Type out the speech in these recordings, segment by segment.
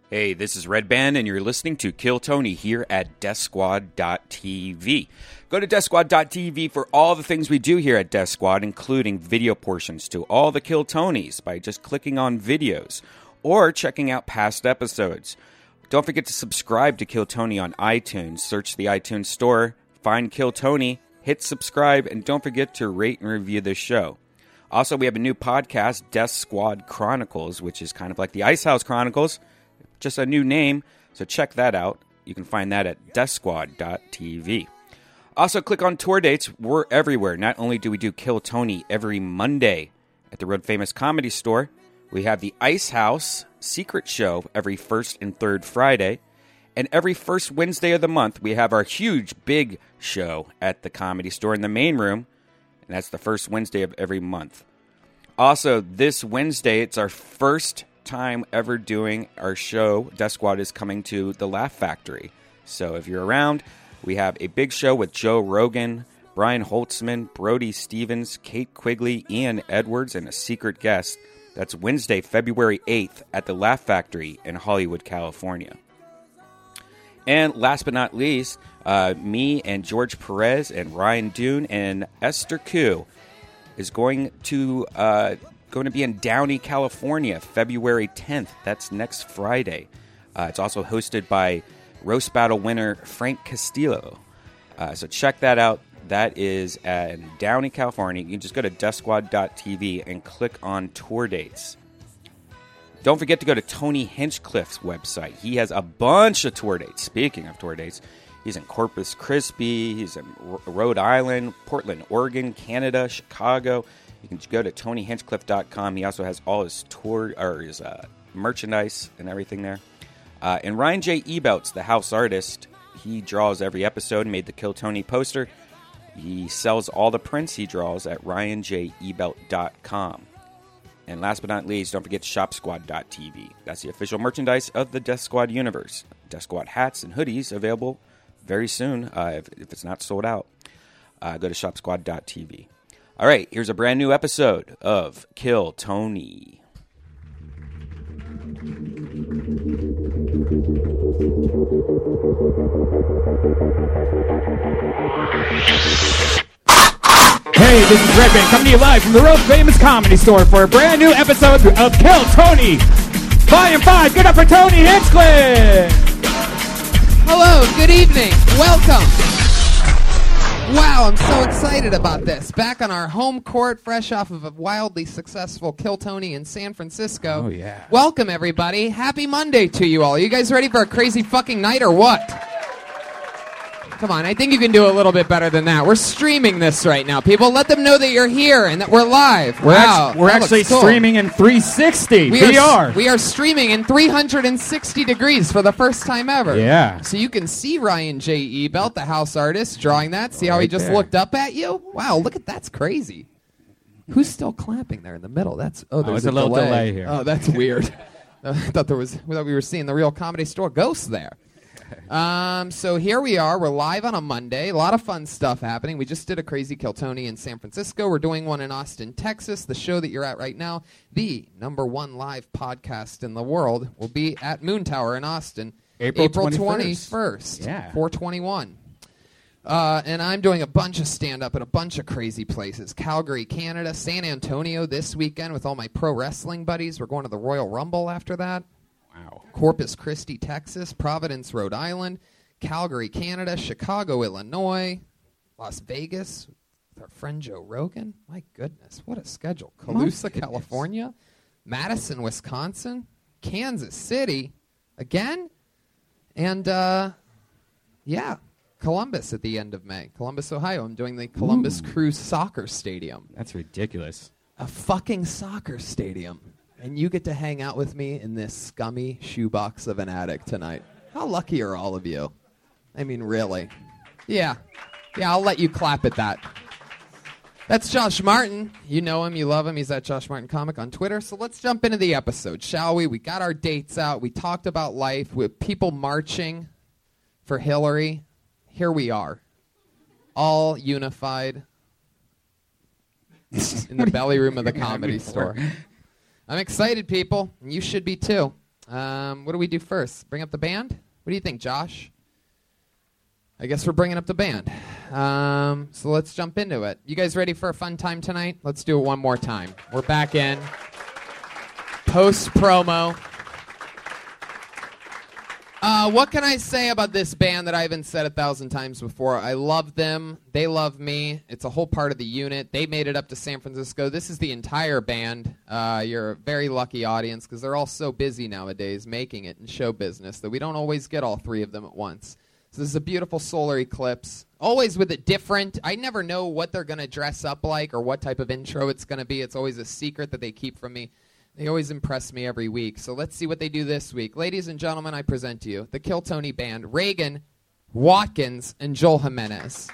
Hey, this is Red Band, and you're listening to Kill Tony here at DeathSquad.tv. Go to DeathSquad.tv for all the things we do here at Death Squad, including video portions to all the Kill Tonys by just clicking on videos or checking out past episodes. Don't forget to subscribe to Kill Tony on iTunes. Search the iTunes store, find Kill Tony, hit subscribe, and don't forget to rate and review this show. Also, we have a new podcast, Death Squad Chronicles, which is kind of like the Ice House Chronicles, just a new name, so check that out. You can find that at DeathSquad.tv. Also, click on tour dates. We're everywhere. Not only do we do Kill Tony every Monday at the Road Famous Comedy Store, we have the Ice House Secret Show every first and third Friday, and every first Wednesday of the month, we have our huge, big show at the Comedy Store in the main room, and that's the first Wednesday of every month. Also, this Wednesday, it's our first time ever doing our show. Death Squad is coming to the Laugh Factory. So if you're around, we have a big show with Joe Rogan, Brian Holtzman, Brody Stevens, Kate Quigley, Ian Edwards, and a secret guest. That's Wednesday, February 8th at the Laugh Factory in Hollywood, California. And last but not least, me and George Perez and Ryan Dune and Esther Koo is going to be in Downey, California, February 10th. That's next Friday. It's also hosted by Roast Battle winner Frank Castillo. So check that out. That is in Downey, California. You can just go to DeathSquad.tv and click on tour dates. Don't forget to go to Tony Hinchcliffe's website. He has a bunch of tour dates. Speaking of tour dates, he's in Corpus Christi, he's in Rhode Island, Portland, Oregon, Canada, Chicago. You can go to TonyHinchcliffe.com. He also has all his his merchandise and everything there. And Ryan J. Ebelt's the house artist. He draws every episode, made the Kill Tony poster. He sells all the prints he draws at RyanJEbelt.com. And last but not least, don't forget ShopSquad.tv. That's the official merchandise of the Death Squad universe. Death Squad hats and hoodies available very soon if it's not sold out. Go to ShopSquad.tv. All right, here's a brand new episode of Kill Tony. Hey, this is Red Band coming to you live from the Road Famous Comedy Store for a brand new episode of Kill Tony, Volume 5. Get up for Tony Hinchcliffe! Hello, good evening, welcome. Wow, I'm so excited about this. Back on our home court, fresh off of a wildly successful Kill Tony in San Francisco. Oh, yeah. Welcome, everybody. Happy Monday to you all. Are you guys ready for a crazy fucking night or what? Come on, I think you can do a little bit better than that. We're streaming this right now, people. Let them know that you're here and that we're live. We're Wow, actually cool. streaming in 360 VR. We are streaming in 360 degrees for the first time ever. Yeah. So you can see Ryan J. Ebelt, the house artist, drawing that. See how he Right just there. looked up at you? Wow, look at that's crazy. Who's still clapping there in the middle? There's it's a little delay here. Oh, that's weird. I thought we were seeing the real Comedy Store ghost there. So here we are. We're live on a Monday. A lot of fun stuff happening. We just did a crazy Kill Tony in San Francisco. We're doing one in Austin, Texas. The show that you're at right now, the #1 live podcast in the world, will be at Moon Tower in Austin, April 21st, Yeah. 4/21. And I'm doing a bunch of stand-up in a bunch of crazy places. Calgary, Canada, San Antonio this weekend with all my pro wrestling buddies. We're going to the Royal Rumble after that. Wow. Corpus Christi, Texas, Providence, Rhode Island, Calgary, Canada, Chicago, Illinois, Las Vegas with our friend Joe Rogan. My goodness, what a schedule. Colusa, California, Madison, Wisconsin, Kansas City, again, and, Columbus at the end of May. Columbus, Ohio. I'm doing the Columbus Crew Soccer Stadium. That's ridiculous. A fucking soccer stadium. And you get to hang out with me in this scummy shoebox of an attic tonight. How lucky are all of you? I mean, really. Yeah, I'll let you clap at that. That's Josh Martin. You know him, you love him. He's at Josh Martin Comic on Twitter. So let's jump into the episode, shall we? We got our dates out. We talked about life with people marching for Hillary. Here we are, all unified in the belly room of the Comedy Store. I'm excited, people, and you should be too. What do we do first? Bring up the band? What do you think, Josh? I guess we're bringing up the band. So let's jump into it. You guys ready for a fun time tonight? Let's do it one more time. We're back in. Post-promo. What can I say about this band that I haven't said 1,000 times before? I love them. They love me. It's a whole part of the unit. They made it up to San Francisco. This is the entire band. You're a very lucky audience because they're all so busy nowadays making it in show business that we don't always get all three of them at once. So this is a beautiful solar eclipse. Always with it different. I never know what they're going to dress up like or what type of intro it's going to be. It's always a secret that they keep from me. They always impress me every week. So let's see what they do this week. Ladies and gentlemen, I present to you the Kill Tony Band, Reagan, Watkins, and Joel Jimenez.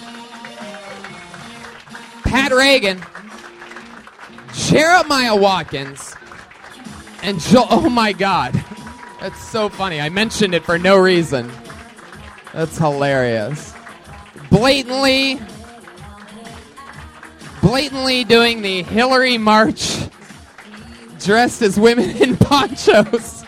Pat Reagan, Jeremiah Watkins, and Joel. Oh my God. That's so funny. I mentioned it for no reason. That's hilarious. Blatantly doing the Hillary March dressed as women in ponchos.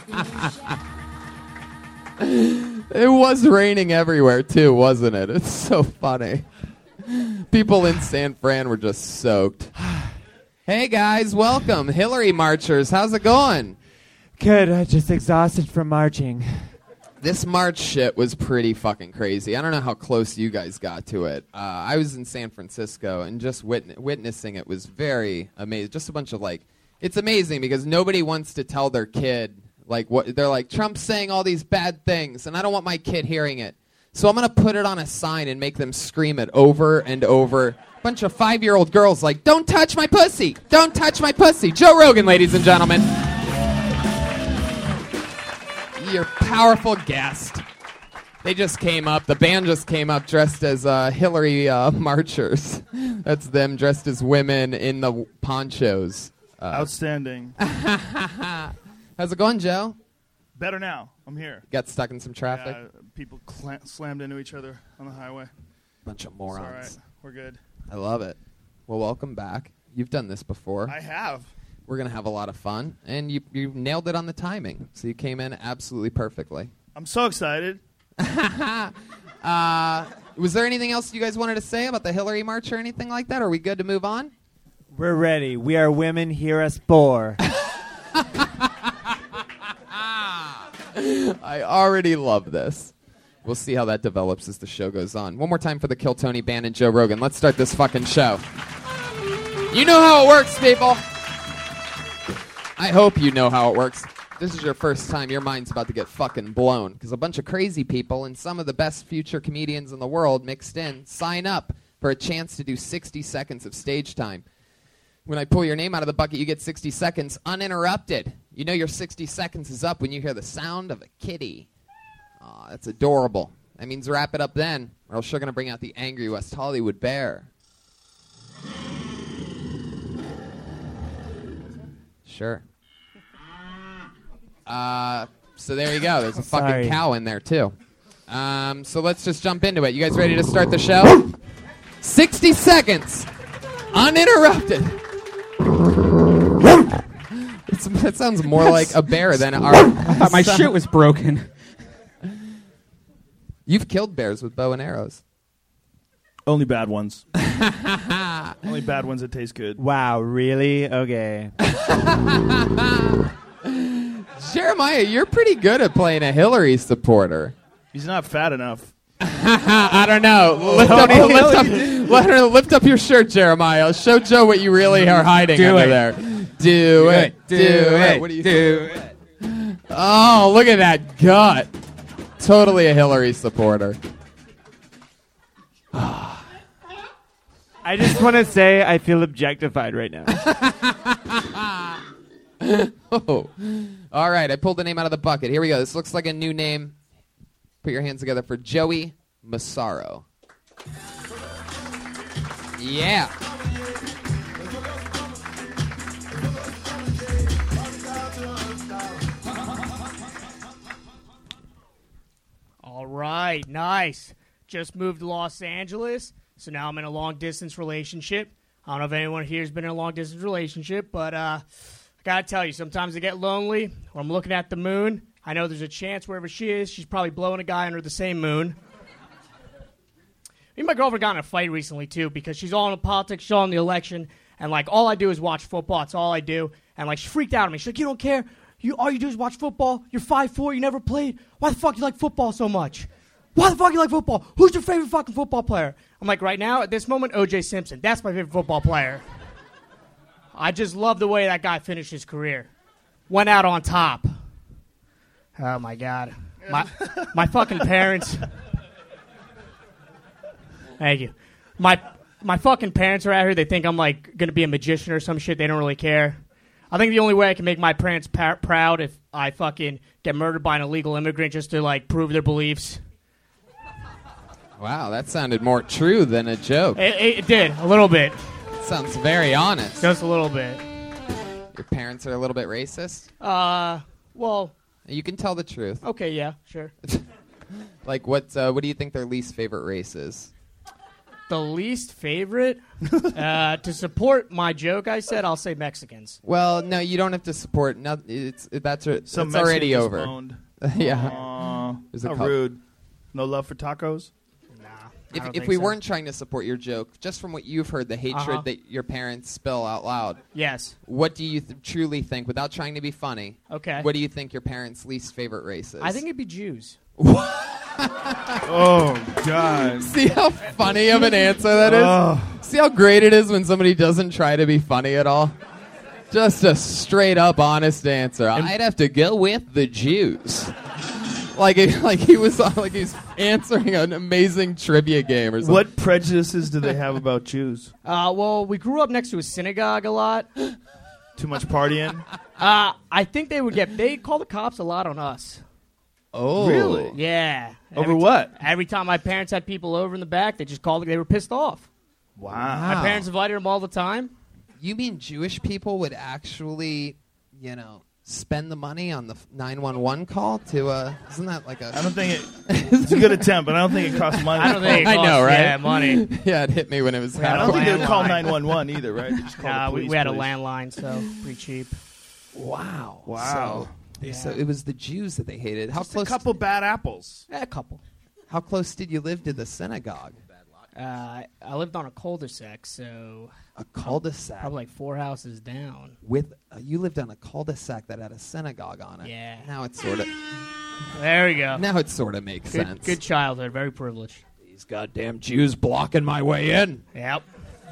It was raining everywhere, too, wasn't it? It's so funny. People in San Fran were just soaked. Hey, guys, welcome. Hillary Marchers, how's it going? Good, just exhausted from marching. This March shit was pretty fucking crazy. I don't know how close you guys got to it. I was in San Francisco, and just witnessing it was very amazing. Just a bunch of, it's amazing because nobody wants to tell their kid, what they're like, Trump's saying all these bad things, and I don't want my kid hearing it. So I'm going to put it on a sign and make them scream it over and over. A bunch of 5-year-old girls like, don't touch my pussy! Don't touch my pussy! Joe Rogan, ladies and gentlemen. Your powerful guest. They just came up. The band just came up dressed as Hillary Marchers. That's them dressed as women in the ponchos. Outstanding. How's it going, Joe? Better now. I'm here. Got stuck in some traffic? People slammed into each other on the highway. Bunch of morons. It's all right. We're good. I love it. Well, welcome back. You've done this before. I have. We're going to have a lot of fun. And you nailed it on the timing. So you came in absolutely perfectly. I'm so excited. Was there anything else you guys wanted to say about the Hillary March or anything like that? Are we good to move on? We're ready. We are women. Hear us bore. I already love this. We'll see how that develops as the show goes on. One more time for the Kill Tony Band and Joe Rogan. Let's start this fucking show. You know how it works, people. I hope you know how it works. This is your first time. Your mind's about to get fucking blown because a bunch of crazy people and some of the best future comedians in the world mixed in sign up for a chance to do 60 seconds of stage time. When I pull your name out of the bucket, you get 60 seconds uninterrupted. You know your 60 seconds is up when you hear the sound of a kitty. Aw, that's adorable. That means wrap it up then, or else you're going to bring out the angry West Hollywood bear. Sure. So there you go. There's a fucking cow in there, too. So let's just jump into it. You guys ready to start the show? 60 seconds. Uninterrupted. That sounds more like a bear than our... I thought my shit was broken. You've killed bears with bow and arrows. Only bad ones. Only bad ones that taste good. Wow, really? Okay. Jeremiah, you're pretty good at playing a Hillary supporter. He's not fat enough. I don't know. Lift up your shirt, Jeremiah. Show Joe what you really are hiding under there. Do it. What do you do? Oh, look at that gut. Totally a Hillary supporter. I just want to say I feel objectified right now. Oh. All right, I pulled the name out of the bucket. Here we go. This looks like a new name. Put your hands together for Joey Massaro. Yeah. All right, nice. Just moved to Los Angeles, so now I'm in a long-distance relationship. I don't know if anyone here has been in a long-distance relationship, but I gotta tell you, sometimes I get lonely, or I'm looking at the moon. I know there's a chance wherever she is, she's probably blowing a guy under the same moon. Me and my girlfriend got in a fight recently, too, because she's all in politics, she's all in the election, and, like, all I do is watch football. That's all I do. And, like, she freaked out at me. She's like, you don't care? All you do is watch football? You're 5'4", you never played? Why the fuck you like football so much? Why the fuck you like football? Who's your favorite fucking football player? I'm like, right now, at this moment, O.J. Simpson. That's my favorite football player. I just love the way that guy finished his career. Went out on top. Oh, my God. My fucking parents... Thank you. My fucking parents are out here. They think I'm, like, going to be a magician or some shit. They don't really care. I think the only way I can make my parents proud if I fucking get murdered by an illegal immigrant just to, like, prove their beliefs. Wow, that sounded more true than a joke. It did, a little bit. Sounds very honest. Just a little bit. Your parents are a little bit racist? Well... You can tell the truth. Okay, yeah, sure. Like, what do you think their least favorite race is? The least favorite? To support my joke, I said, I'll say Mexicans. Well, no, you don't have to support. No, that's already over. Yeah. How rude. No love for tacos? If we weren't trying to support your joke, just from what you've heard, the hatred that your parents spill out loud. Yes. What do you truly think, without trying to be funny? Okay. What do you think your parents' least favorite race is? I think it'd be Jews. Oh, God. See how funny of an answer that is? See how great it is when somebody doesn't try to be funny at all? Just a straight up honest answer. I'd have to go with the Jews. Like he was answering an amazing trivia game or something. What prejudices do they have about Jews? Well, we grew up next to a synagogue a lot. Too much partying? I think they'd call the cops a lot on us. Oh. Really? Yeah. Over what? Every time my parents had people over in the back, they just called. They were pissed off. Wow. My parents invited them all the time. You mean Jewish people would actually, spend the money on the 911 call to, isn't that like a... I don't think it's a good attempt, but I don't think it costs money. I don't think it costs, I know, right? Yeah, money. Yeah, it hit me when it was I don't think they would call 911 either, right? They just call the police. We had a landline, so pretty cheap. Wow. So it was the Jews that they hated. How Just close? a couple bad apples. A couple. How close did you live to the synagogue? I lived on a cul-de-sac, so... A cul-de-sac? Probably like 4 houses down. You lived on a cul-de-sac that had a synagogue on it. Yeah. Now it's sort of... There we go. Now it sort of makes sense. Good childhood. Very privileged. These goddamn Jews blocking my way in. Yep.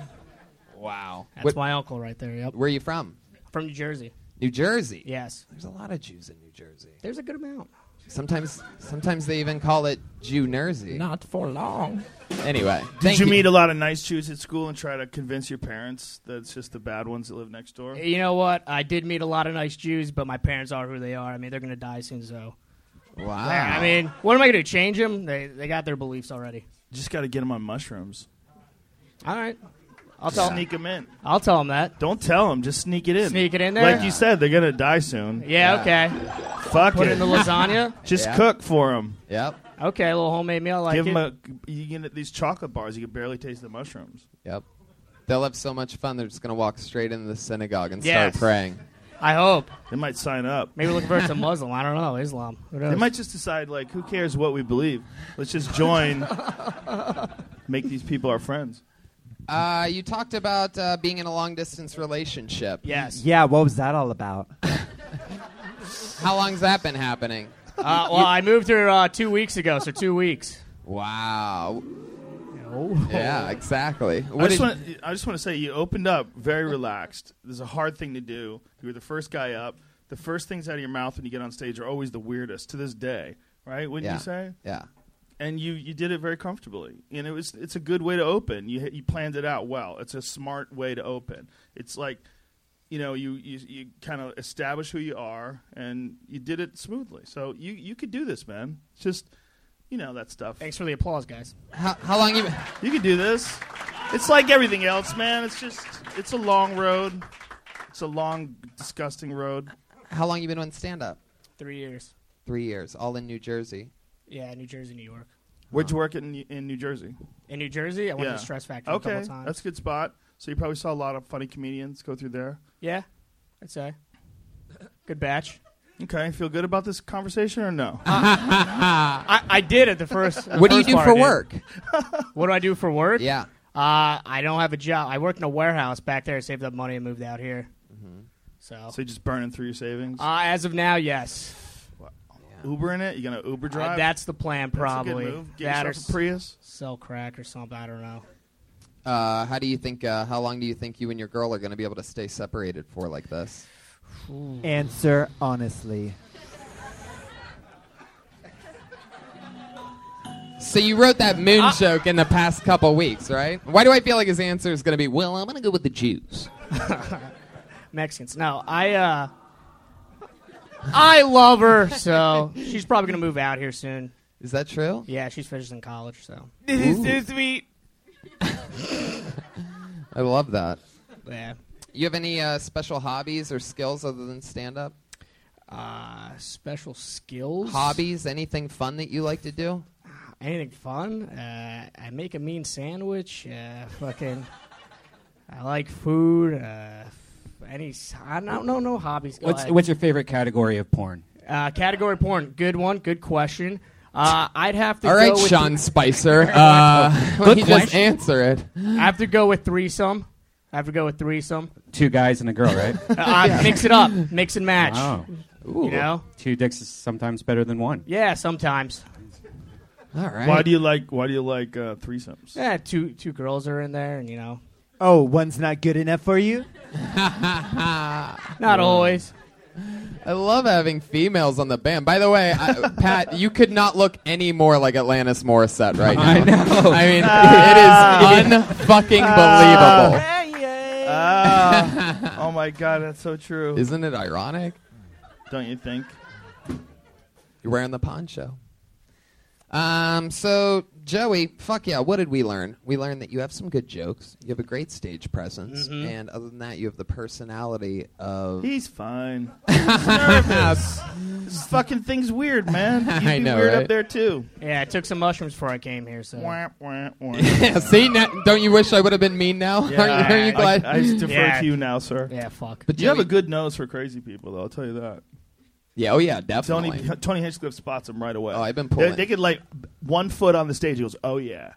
Wow. That's my uncle right there, yep. Where are you from? From New Jersey. New Jersey? Yes. There's a lot of Jews in New Jersey. There's a good amount. Sometimes they even call it Jew-Nersey. Not for long. Anyway. Did you meet a lot of nice Jews at school and try to convince your parents that it's just the bad ones that live next door? You know what? I did meet a lot of nice Jews, but my parents are who they are. I mean, they're going to die soon, so... Wow. I mean, what am I going to do? Change them? They got their beliefs already. You just got to get them on mushrooms. All right. Sneak them in. I'll tell them that. Don't tell them. Just sneak it in. Sneak it in there? Like you said, they're going to die soon. Yeah, okay. Fuck Put it. it in the lasagna? Just cook for them. Yep. Okay, a little homemade meal. Like Give them you get these chocolate bars. You can barely taste the mushrooms. Yep. They'll have so much fun, they're just going to walk straight into the synagogue and Yes. start praying. I hope. They might sign up. Maybe we'll convert to Muslim. I don't know. Islam. Who knows? They might just decide, like, who cares what we believe? Let's just join. Make these people our friends. You talked about being in a long-distance relationship. Yes. Yeah, what was that all about? How long's that been happening? Well, I moved here 2 weeks ago, so 2 weeks. Wow. Yeah, exactly. I just want to say you opened up very relaxed. This is a hard thing to do. You were the first guy up. The first things out of your mouth when you get on stage are always the weirdest to this day, right? Wouldn't you say? Yeah. And you did it very comfortably, and it's a good way to open. You planned it out well. It's a smart way to open. It's like, you kind of establish who you are, and you did it smoothly. So you could do this, man. It's just, that stuff. Thanks for the applause, guys. How long you been? You could do this. It's like everything else, man. It's a long road. It's a long, disgusting road. How long you been on stand-up? 3 years. 3 years, all in New Jersey. Yeah, New Jersey, New York. Where'd you work in New Jersey? In New Jersey, I went to the Stress Factory a couple times. That's a good spot. So you probably saw a lot of funny comedians go through there. Yeah, I'd say. Good batch. Okay, feel good about this conversation or no? I did at the first. What do you do for work? What do I do for work? Yeah. I don't have a job. I worked in a warehouse back there. I saved up money and moved out here. So you're just burning through your savings? as of now, yes. Uber in it? You gonna Uber drive? That's the plan, probably. That's a good move. Get That yourself or a Prius. sell crack or something. I don't know. How do you think? How long do you think you and your girl are going to be able to stay separated for like this? Answer honestly. So you wrote that moon joke in the past couple weeks, right? Why do I feel like his answer is going to be, well, I'm going to go with the Jews? Mexicans. No, I love her, so she's probably gonna move out here soon. Is that true? Yeah, she's finishing college, so. This is so sweet. I love that. Yeah. You have any special hobbies or skills other than stand-up? Special skills? Hobbies? Anything fun that you like to do? Anything fun? I make a mean sandwich. I like food. I don't know. No hobbies. Go ahead. What's your favorite category of porn? Category porn. Good one. Good question. I'd have to. All right, go with Sean Spicer. Let me just answer it. I have to go with threesome. Two guys and a girl, right? Mix it up. Mix and match. Oh. You know? Two dicks is sometimes better than one. Yeah, sometimes. All right. Why do you like threesomes? Yeah, two girls are in there, and you know. Oh, one's not good enough for you? Not always. I love having females on the band. By the way, Pat, you could not look any more like Alanis Morissette right now. I know. I mean, it is unfucking believable. Oh my God, that's so true. Isn't it ironic? Don't you think? You're wearing the poncho. So, Joey, fuck yeah, what did we learn? We learned that you have some good jokes. You have a great stage presence. Mm-hmm. And other than that, you have the personality of... He's fine. He's nervous. This fucking thing's weird, man. You'd be I know, weird right? up there, too. Yeah, I took some mushrooms before I came here, so. Wah, wah, wah. Yeah, see, don't you wish I would have been mean now? Yeah, Aren't you glad? I defer Yeah. to you now, sir. Yeah, fuck. But You have Joey- a good nose for crazy people, though. I'll tell you that. Yeah, oh yeah, definitely. Tony Hinchcliffe spots him right away. Oh, I've been pulling. They get like 1 foot on the stage. He goes, "Oh yeah."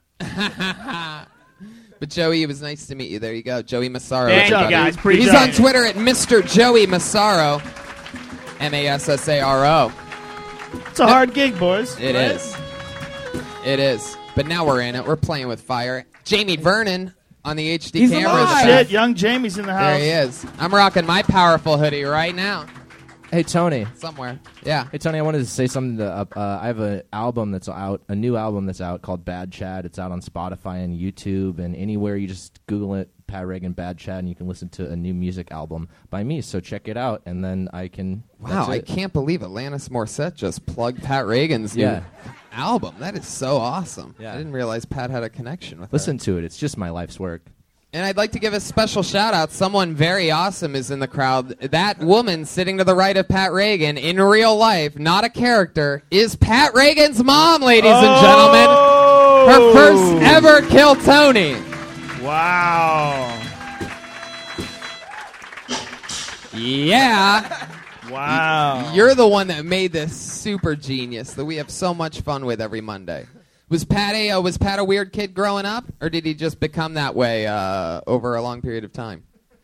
But Joey, it was nice to meet you. There you go, Joey Massaro. Thank you, everybody. guys. Appreciate He's on it. Twitter at Mr. Joey Massaro, Massaro. It's a hard gig, boys. It is. It is. But now we're in it. We're playing with fire. Jamie Vernon on the HD He's cameras. alive. Shit, young Jamie's in the house. There he is. I'm rocking my powerful hoodie right now. Hey Tony. Somewhere. Yeah. Hey Tony, I wanted to say something. I have a new album that's out called Bad Chad. It's out on Spotify and YouTube and anywhere. You just Google it, Pat Reagan Bad Chad, and you can listen to a new music album by me. So check it out, and then I can. Wow, I can't believe Alanis Morissette just plugged Pat Reagan's new album. That is so awesome. Yeah. I didn't realize Pat had a connection with Listen her. to it. It's just my life's work. And I'd like to give a special shout out. Someone very awesome is in the crowd. That woman sitting to the right of Pat Reagan in real life, not a character, is Pat Reagan's mom, ladies and gentlemen. Her first ever Kill Tony. Wow. Yeah. Wow. You're the one that made this super genius that we have so much fun with every Monday. Was Pat a weird kid growing up, or did he just become that way over a long period of time?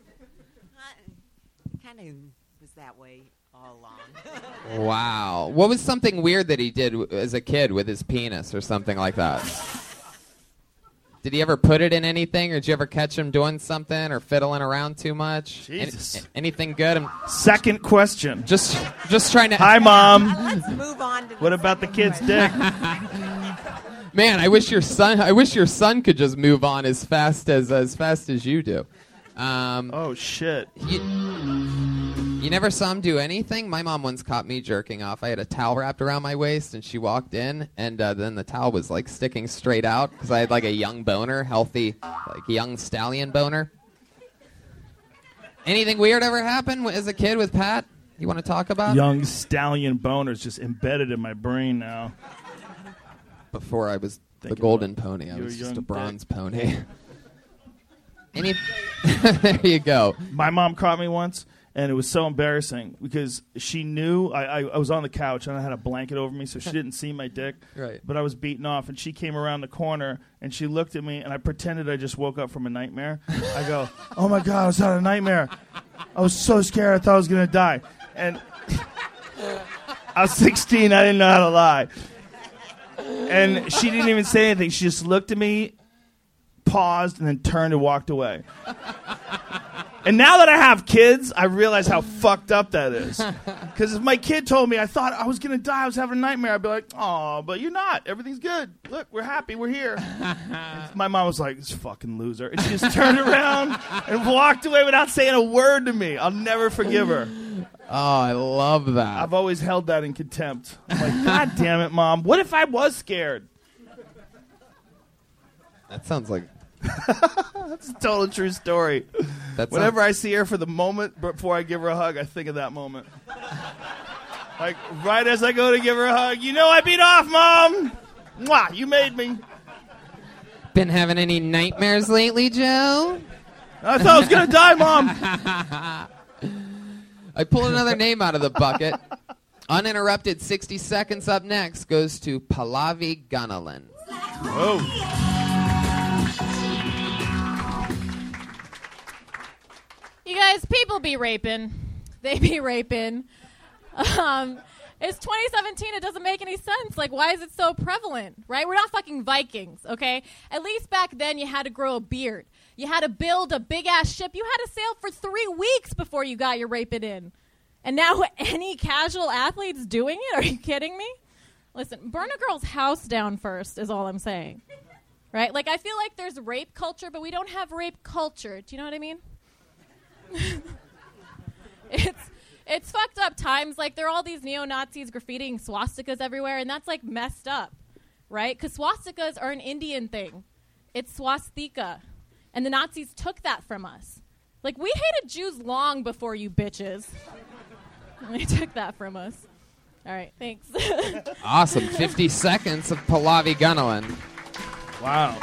Kind of was that way all along. Wow. What was something weird that he did as a kid with his penis or something like that? Did he ever put it in anything, or did you ever catch him doing something or fiddling around too much? Jesus. Anything good? Second question. Just trying to... Hi, Mom. Let's move on to What about the kid's dick? Man, I wish your son could just move on as fast as you do. Oh shit. You never saw him do anything? My mom once caught me jerking off. I had a towel wrapped around my waist, and she walked in, and then the towel was like sticking straight out because I had like a young boner, healthy, like young stallion boner. Anything weird ever happen as a kid with Pat? You want to talk about? Young stallion boner's just embedded in my brain now. Before I was the Thinking golden about pony, I your was just young a bronze dick. pony. There you go. My mom caught me once, And it was so embarrassing because she knew I was on the couch and I had a blanket over me, so she didn't see my dick. Right. But I was beaten off, and she came around the corner and she looked at me, and I pretended I just woke up from a nightmare. I go, "Oh my God, I was having a nightmare. I was so scared. I thought I was gonna die." And I was 16. I didn't know how to lie. And she didn't even say anything. She just looked at me, paused, and then turned and walked away. And now that I have kids, I realize how fucked up that is. Because if my kid told me I thought I was going to die, I was having a nightmare, I'd be like, "Oh, but you're not. Everything's good. Look, we're happy. We're here." And my mom was like, "This fucking loser." And she just turned around and walked away without saying a word to me. I'll never forgive her. Oh, I love that. I've always held that in contempt. I'm like, "God damn it, Mom. What if I was scared?" That sounds like... That's a total true story. Whenever I see her for the moment before I give her a hug, I think of that moment. Like, right as I go to give her a hug, "You know I beat off, Mom. Mwah, you made me." Been having any nightmares lately, Joe? I thought I was going to die, Mom. I pulled another name out of the bucket. Uninterrupted 60 seconds up next goes to Pallavi Gunalan. Whoa. You guys, people be raping. They be raping. It's 2017. It doesn't make any sense. Like, why is it so prevalent, right? We're not fucking Vikings, okay? At least back then you had to grow a beard. You had to build a big-ass ship. You had to sail for 3 weeks before you got your raping in. And now any casual athlete's doing it? Are you kidding me? Listen, burn a girl's house down first is all I'm saying, right? Like, I feel like there's rape culture, but we don't have rape culture. Do you know what I mean? It's fucked up times. Like, there are all these neo-Nazis graffitiing swastikas everywhere, and that's, like, messed up, right? Because swastikas are an Indian thing. It's swastika. And the Nazis took that from us. Like, we hated Jews long before you bitches. And they took that from us. All right, thanks. Awesome. 50 seconds of Pallavi Gunalan. Wow.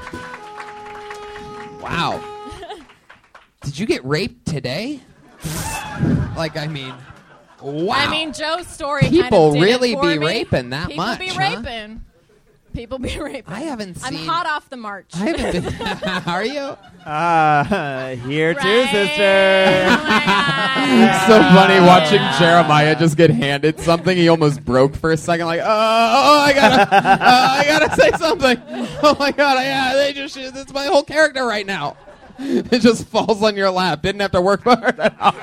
Wow. Did you get raped today? Like, I mean, wow. I mean, Joe's story People kind of did really it for be me. raping that much, People be huh? raping. People be raping. I haven't seen... I'm hot off the march. I haven't been... Are you? Here too, Right? sister. Oh my God. It's so funny watching Jeremiah just get handed something. He almost broke for a second. Like, I gotta say something. Oh my God, it's my whole character right now. It just falls on your lap. Didn't have to work for it at all.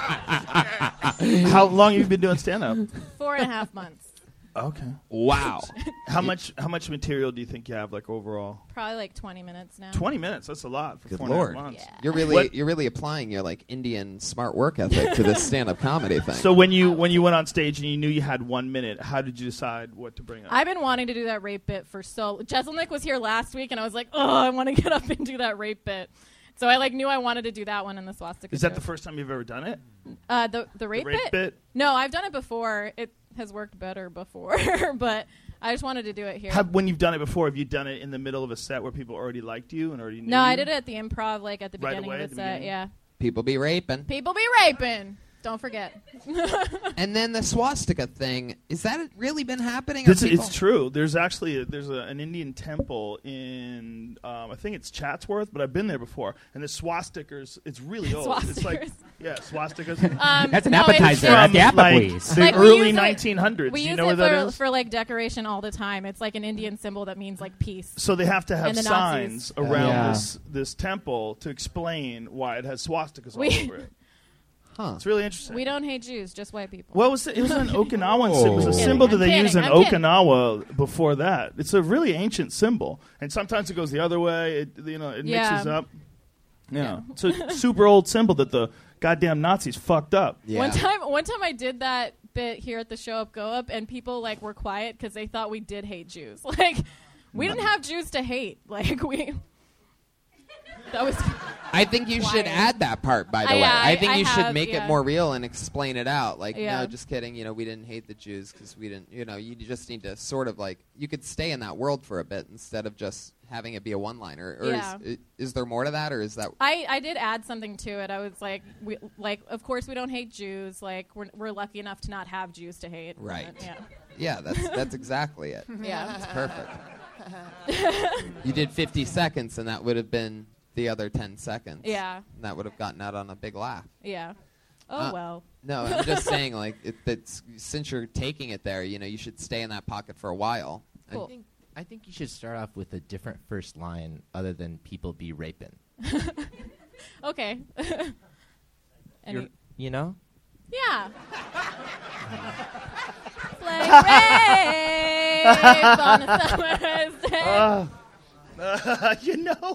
How long have you been doing stand-up? 4.5 months. Okay. Wow. How much material do you think you have, like, overall? Probably like 20 minutes now. 20 minutes. That's a lot for Good 4.5 Lord. months. Yeah. You're really applying your like Indian smart work ethic to this stand-up comedy thing. So when you went on stage and you knew you had 1 minute, how did you decide what to bring up? I've been wanting to do that rape bit for Jeselnik was here last week, and I was like, I want to get up and do that rape bit. So I knew I wanted to do that one in the swastika. Is that joke. the first time you've ever done it? The rape bit? No, I've done it before. It has worked better before, but I just wanted to do it here. When you've done it before, have you done it in the middle of a set where people already liked you and already knew No, you? I did it at the Improv, like at the Right beginning away, of at the the set. beginning? Yeah. People be raping. People be raping. Don't forget. And then the swastika thing, is that really been happening? It's true. There's actually an Indian temple in I think it's Chatsworth, but I've been there before. And the swastikas, it's really old. It's like swastikas. That's an appetizer at the Applebee's. The Like, we early use it- 1900s. We Do you use know where it that is? for like decoration all the time. It's like an Indian symbol that means like peace. So they have to have And the signs Nazis. around Yeah. this temple to explain why it has swastikas all We- over it. Huh. It's really interesting. We don't hate Jews, just white people. Well, it was an Okinawan symbol. It was a Oh. symbol that I'm they kidding, used in I'm kidding. Okinawa before that. It's a really ancient symbol, and sometimes it goes the other way. It Yeah. mixes up. Yeah, it's a super old symbol that the goddamn Nazis fucked up. Yeah. One time I did that bit here at the Show Up Go Up, and people like were quiet because they thought we did hate Jews. Like, we didn't have Jews to hate. Like, we. That was. I think you should add that part, by the way. Yeah, I think you should have, make it yeah. more real and explain it out. Like, Yeah. no, just kidding. We didn't hate the Jews because we didn't, you just need to sort of like, you could stay in that world for a bit instead of just having it be a one-liner. Or Yeah. is there more to that, or is that... I did add something to it. I was like, of course we don't hate Jews. Like, we're lucky enough to not have Jews to hate. Right. But, yeah. Yeah, that's exactly it. Yeah. It's perfect. You did 50 seconds, and that would have been the other 10 seconds. Yeah. And that would have gotten out on a big laugh. Yeah. Oh, well. No, I'm just saying, like, since you're taking it there, you should stay in that pocket for a while. Cool. I think you should start off with a different first line other than "people be raping." Okay. You're- you know? Yeah. Play rape on a summer's day. You know.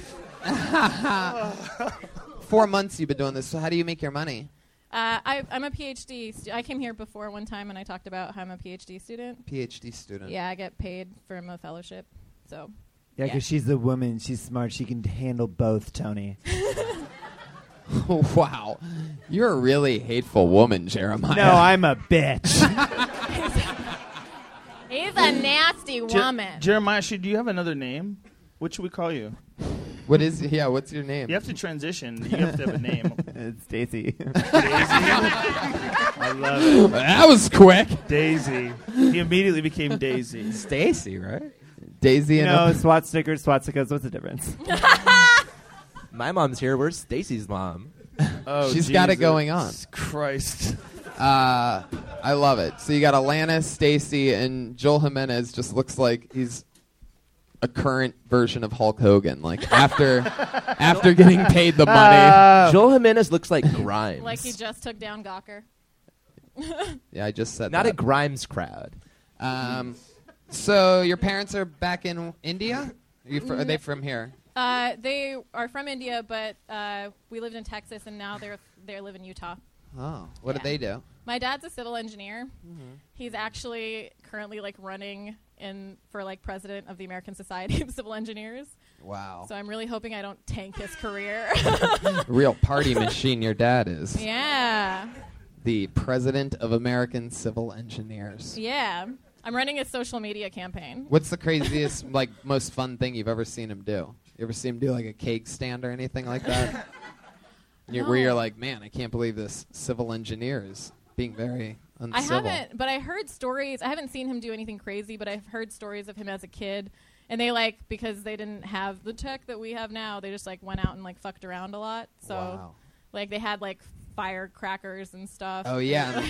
4 months you've been doing this, so how do you make your money? I'm a PhD. I came here before one time and I talked about how I'm a PhD student. PhD student. Yeah, I get paid from a fellowship. So. Yeah, because she's a woman. She's smart. She can handle both, Tony. Wow. You're a really hateful woman, Jeremiah. No, I'm a bitch. He's a nasty woman. Jeremiah, do you have another name? What should we call you? What's your name? You have to transition. You have to have a name. It's Stacy. I love it. That was quick. Daisy. He immediately became Daisy. Stacy, right? Daisy and... No, SWAT stickers, swastikas. What's the difference? My mom's here. Where's Stacy's mom? Oh, she's got it going on. Christ. I love it. So you got Alanis, Stacy, and Joel Jimenez just looks like he's a current version of Hulk Hogan. Like after getting paid the money. Joel Jimenez looks like Grimes. Like he just took down Gawker. Yeah, I just said Not that. a Grimes crowd. So your parents are back in India? Are they from here? They are from India, but we lived in Texas, and now they live in Utah. Oh, what do they do? My dad's a civil engineer. Mm-hmm. He's actually currently running for president of the American Society of Civil Engineers. Wow. So I'm really hoping I don't tank his career. Real party machine your dad is. Yeah. The president of American Civil Engineers. Yeah. I'm running a social media campaign. What's the craziest, most fun thing you've ever seen him do? You ever see him do a cake stand or anything like that? No. Where you're like, man, I can't believe this civil engineer is being very uncivil. I haven't, but I heard stories. I haven't seen him do anything crazy, but I've heard stories of him as a kid. And they because they didn't have the tech that we have now, they just went out and fucked around a lot. So Wow. they had firecrackers and stuff. Oh, yeah.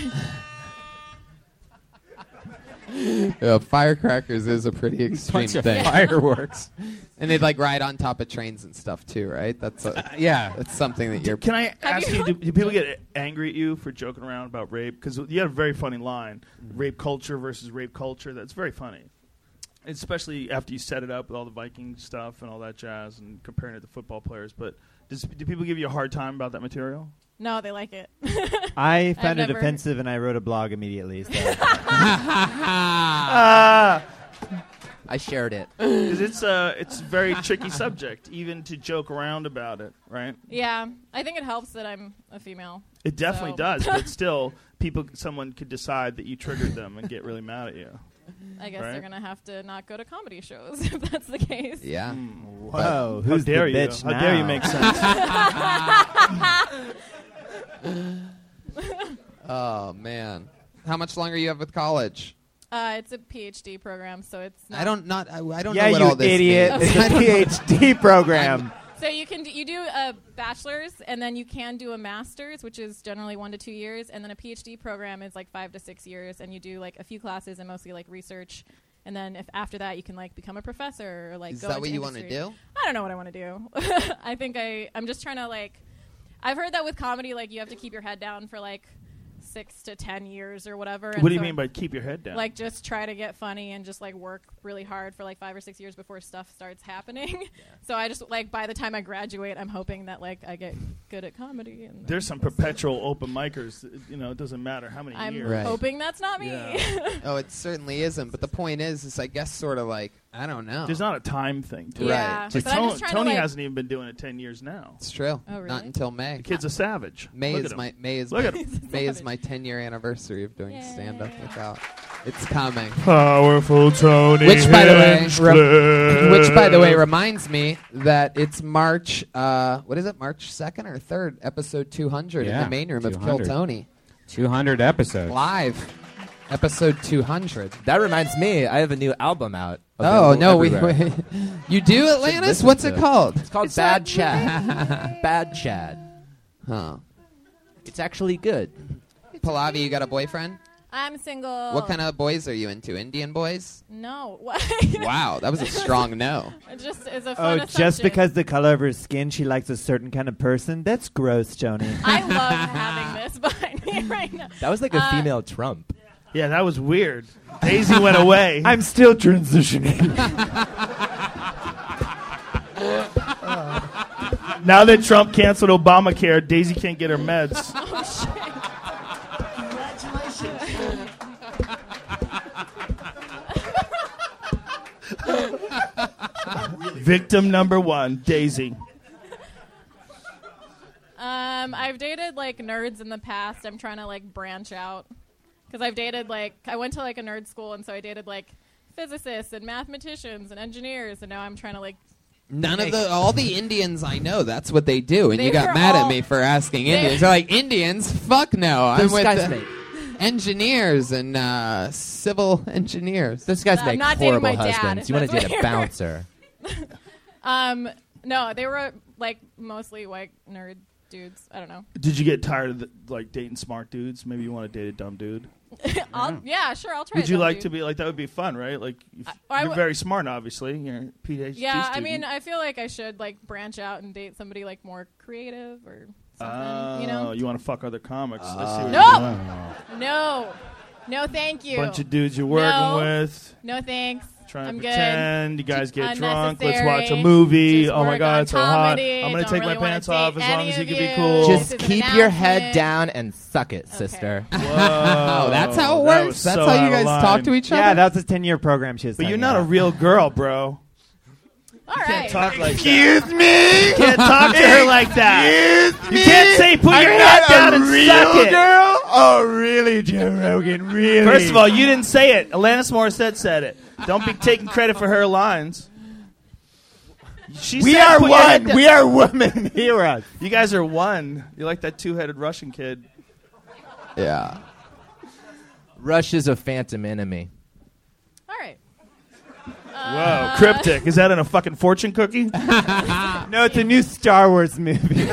Yeah, firecrackers is a pretty extreme Bunch of thing. fireworks. And they'd ride on top of trains and stuff too, right? That's yeah. That's something that you're... Can I ask you, do people get angry at you for joking around about rape? Because you had a very funny line, rape culture versus rape culture. That's very funny. Especially after you set it up with all the Viking stuff and all that jazz and comparing it to football players. But do people give you a hard time about that material? No, they like it. I found I've it never- offensive, and I wrote a blog immediately. So. I shared it. 'Cause it's a very tricky subject, even to joke around about it, right? Yeah, I think it helps that I'm a female. It definitely So- does, but still, someone could decide that you triggered them and get really mad at you. I guess Right? they're going to have to not go to comedy shows if that's the case. Yeah. Whoa, How who's dare the you? bitch How now? dare you make sense? Oh, man. How much longer you have with college? It's a PhD program, so it's not... I don't know Yeah, what you all this idiot. means. It's a PhD program. So you do a bachelor's, and then you can do a master's, which is generally 1 to 2 years, and then a PhD program is 5 to 6 years, and you do a few classes and mostly research, and then if after that you can become a professor or Is go that into what you want to industry. do? I don't know what I want to do. I think I'm just trying to I've heard that with comedy you have to keep your head down for 6 to 10 years or whatever. And What do you so mean by keep your head down? just try to get funny and just work really hard for 5 or 6 years before stuff starts happening. So I just by the time I graduate, I'm hoping that I get good at comedy. And There's some perpetual open micers. It doesn't matter how many I'm years. Right. hoping that's not me. Yeah. Oh, it certainly isn't. But the point is I guess sort of I don't know. There's not a time thing to Yeah, it. but I'm just trying to, Tony like- hasn't even been doing it 10 years now. It's true. Oh, really? Not until May. The kid's a savage. May Look is at my him. May is Look my, at him. May is my 10-year anniversary of doing stand-up without. It's coming. Powerful Tony. Which, by the way, Hinchcliffe. reminds me that it's March. What is it? March 2nd or 3rd? Episode 200 in Yeah, the main room of 200. Kill Tony. 200 episodes. Live. Episode 200. That reminds me, I have a new album out. Oh, no, everywhere. you do, Atlantis? listen What's to it it. called? It's called Bad Chad. Bad Chad. Huh. It's actually good. Pallavi, you got a boyfriend? I'm single. What kind of boys are you into? Indian boys? No. Wow, that was a strong no. It just is a fun Oh, assumption. just because the color of her skin, she likes a certain kind of person? That's gross, Joni. I love having this behind me right now. That was like a female Trump. Yeah, that was weird. Daisy went away. I'm still transitioning. Now that Trump canceled Obamacare, Daisy can't get her meds. Oh, shit. Victim number 1, Daisy. I've dated like nerds in the past. I'm trying to like branch out because I've dated like I went to like a nerd school, and so I dated like physicists and mathematicians and engineers, and now I'm trying to like. All the Indians I know, that's what they do. And They you got were mad at all- me for asking Indians. They're like, Indians? Fuck no. I'm Those with guys the make engineers and civil engineers. those guys I'm make not dating horrible my dad, husbands. You want to that's date a what bouncer. No, they were like mostly white nerd dudes. I don't know. Did you get tired of like dating smart dudes? Maybe you want to date a dumb dude. Yeah, sure. I'll try. Would a you dumb like dude. to be like that? Would be fun, right? Like I you're w- very smart, obviously. You're a PhD Yeah, student. I mean, I feel like I should like branch out and date somebody like more creative or something. You know? You want to fuck other comics? I see what No! you're doing. No, thank you. Bunch of dudes you're working No. with. No thanks. Trying I'm to good. pretend. You guys get drunk. Let's Unnecessary. watch a movie. Just Oh my work God, on it's so hot. comedy. I'm gonna Don't take really my wanna pants off date as long any as you of can be you. cool. This Just is an keep your head announcement. down and suck it, sister. Whoa, Oh, that's how it that works? was That's so how out you of guys line. talk to each other? Yeah, that was a 10-year program she was But you're talking not a about. real girl, bro. All You right. can't talk like Excuse that. me? You can't talk to her like that. Excuse You can't say put your head down and suck it. girl? Oh, really, Joe Rogan? Really? First of all, you didn't say it. Alanis Morissette said it. Don't be taking credit for her lines. She we said are put your head one. down. We are women. Hear us. You guys are one. You're like that two-headed Russian kid. Yeah. Rush is a phantom enemy. All right. Whoa, cryptic. Is that in a fucking fortune cookie? No, it's a new Star Wars movie.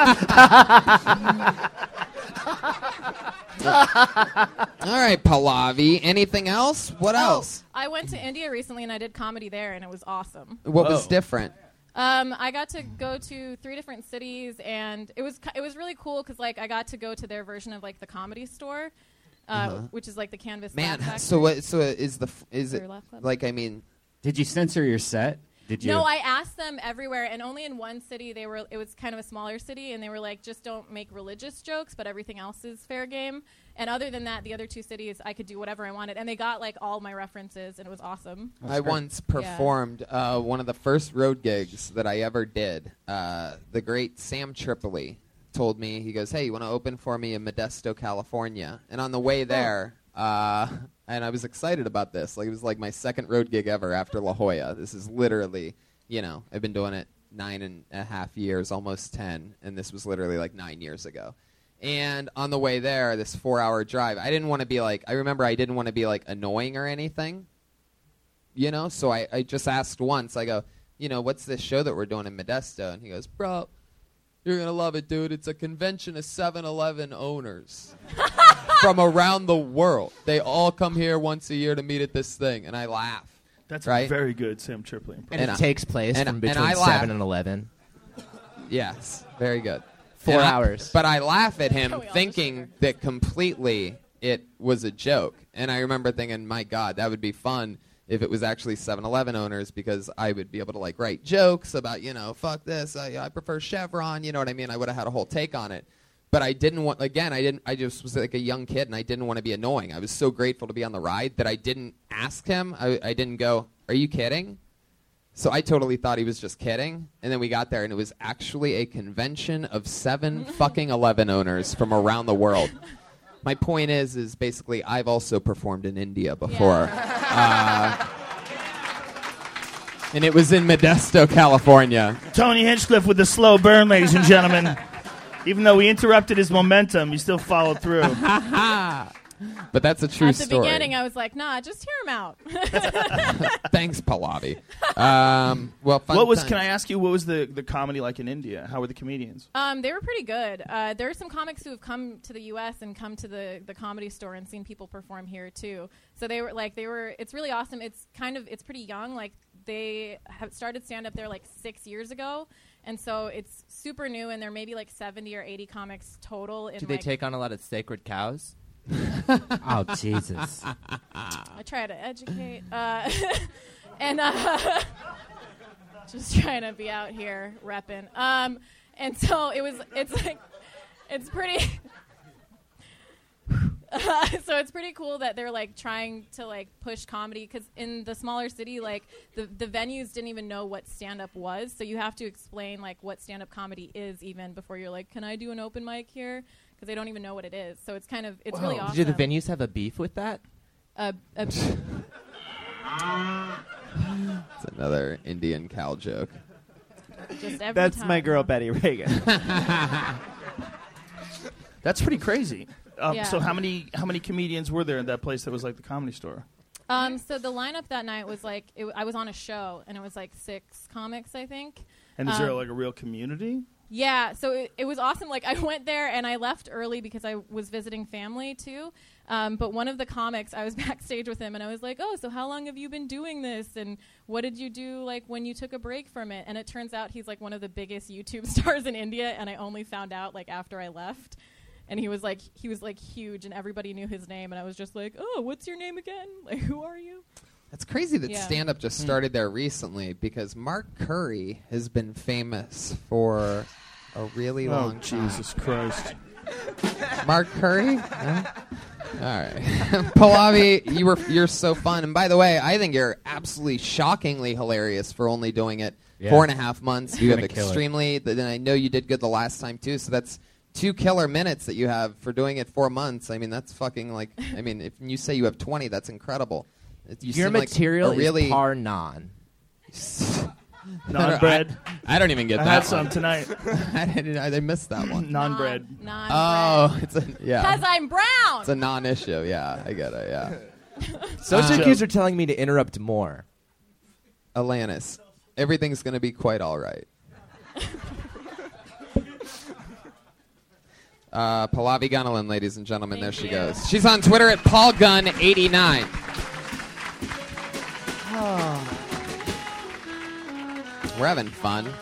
All right, Pallavi. Anything else? What else? I went to India recently and I did comedy there, and it was awesome. What was different? I got to go to 3 different cities, and it was really cool because like I got to go to their version of like the Comedy Store, which is like the Canvas. Man, Laugh Factory. so what? So is it Or Laugh Club? like? I mean, Did you censor your set? Did you? No, I asked them everywhere, and only in one city it was kind of a smaller city, and they were like, just don't make religious jokes, but everything else is fair game. And other than that, the other 2 cities, I could do whatever I wanted, and they got like all my references, and it was awesome. I once performed one of the first road gigs that I ever did. The great Sam Tripoli told me, he goes, "Hey, you want to open for me in Modesto, California?" And on the way there, and I was excited about this. Like, it was like my second road gig ever after La Jolla. This is literally, I've been doing it 9.5 years, almost 10, and this was literally like 9 years ago. And on the way there, this 4-hour drive, I didn't want to be like, I remember I didn't want to be like annoying or anything, so I just asked once, I go, what's this show that we're doing in Modesto? And he goes, bro, you're going to love it, dude. It's a convention of 7-Eleven owners from around the world. They all come here once a year to meet at this thing. And I laugh. That's right? very good, Sam Tripoli. And it takes place from between I laugh. 7 and 11. Yes, very good. 4 hours. But I laugh at him thinking that completely it was a joke. And I remember thinking, my God, that would be fun if it was actually 7-Eleven owners, because I would be able to like write jokes about, fuck this, I prefer Chevron, you know what I mean? I would have had a whole take on it. But I didn't want, I just was like a young kid and I didn't want to be annoying. I was so grateful to be on the ride that I didn't ask him. I didn't go, are you kidding? So I totally thought he was just kidding. And then we got there, and it was actually a convention of 7 fucking 11 owners from around the world. My point is basically I've also performed in India before. And it was in Modesto, California. Tony Hinchcliffe with the slow burn, ladies and gentlemen. Even though we interrupted his momentum, he still followed through. But that's a true At the story. beginning, I was like, nah, just hear him out. Thanks, Pallavi. Well, fun What was? times. Can I ask you? What was the comedy like in India? How were the comedians? They were pretty good. There are some comics who have come to the U.S. and come to the comedy store and seen people perform here too. So they were. It's really awesome. It's pretty young. Like they have started stand up there like 6 years ago, and so it's super new. And there may be like 70 or 80 comics total. Do they take on a lot of sacred cows? Oh, Jesus. I try to educate, and just trying to be out here repping. And so it's pretty. So it's pretty cool that they're like trying to like push comedy, because in the smaller city, like the venues didn't even know what stand-up was, so you have to explain like what stand-up comedy is even before you're like, can I do an open mic here? Because they don't even know what it is. So it's really awesome. Do the venues have a beef with that? It's another Indian cow joke. Just every That's time. my girl, Betty Reagan. That's pretty crazy. Yeah. So how many comedians were there in that place that was like the Comedy Store? So the lineup that night was like, I was on a show, and it was like 6 comics, I think. And is there like a real community? Yeah, so it was awesome. Like, I went there, and I left early because I was visiting family, too. But one of the comics, I was backstage with him, and I was like, oh, so how long have you been doing this? And what did you do, like, when you took a break from it? And it turns out he's, like, one of the biggest YouTube stars in India, and I only found out, like, after I left. And he was, like, huge, and everybody knew his name. And I was just like, oh, what's your name again? Like, who are you? It's crazy that Yeah. stand-up just started there recently, because Mark Curry has been famous for a really long time. Jesus Christ. Mark Curry? No? All right. Pallavi, you're so fun. And by the way, I think you're absolutely shockingly hilarious for only doing it 4.5 months. You have extremely, then I know you did good the last time too, so that's 2 killer minutes that you have for doing it 4 months. I mean, that's fucking like, I mean, if you say you have 20, that's incredible. Your material is par non. Non-bread. I don't even get I that had some one. tonight. I missed that one. Non-bread. Oh, it's a, yeah. Because I'm brown. It's a non-issue. Yeah, I get it. Yeah. Social cues are telling me to interrupt more. Alanis, everything's going to be quite all right. Pallavi Gunalan, ladies and gentlemen, there she goes. She's on Twitter at PaulGun89. We're having fun.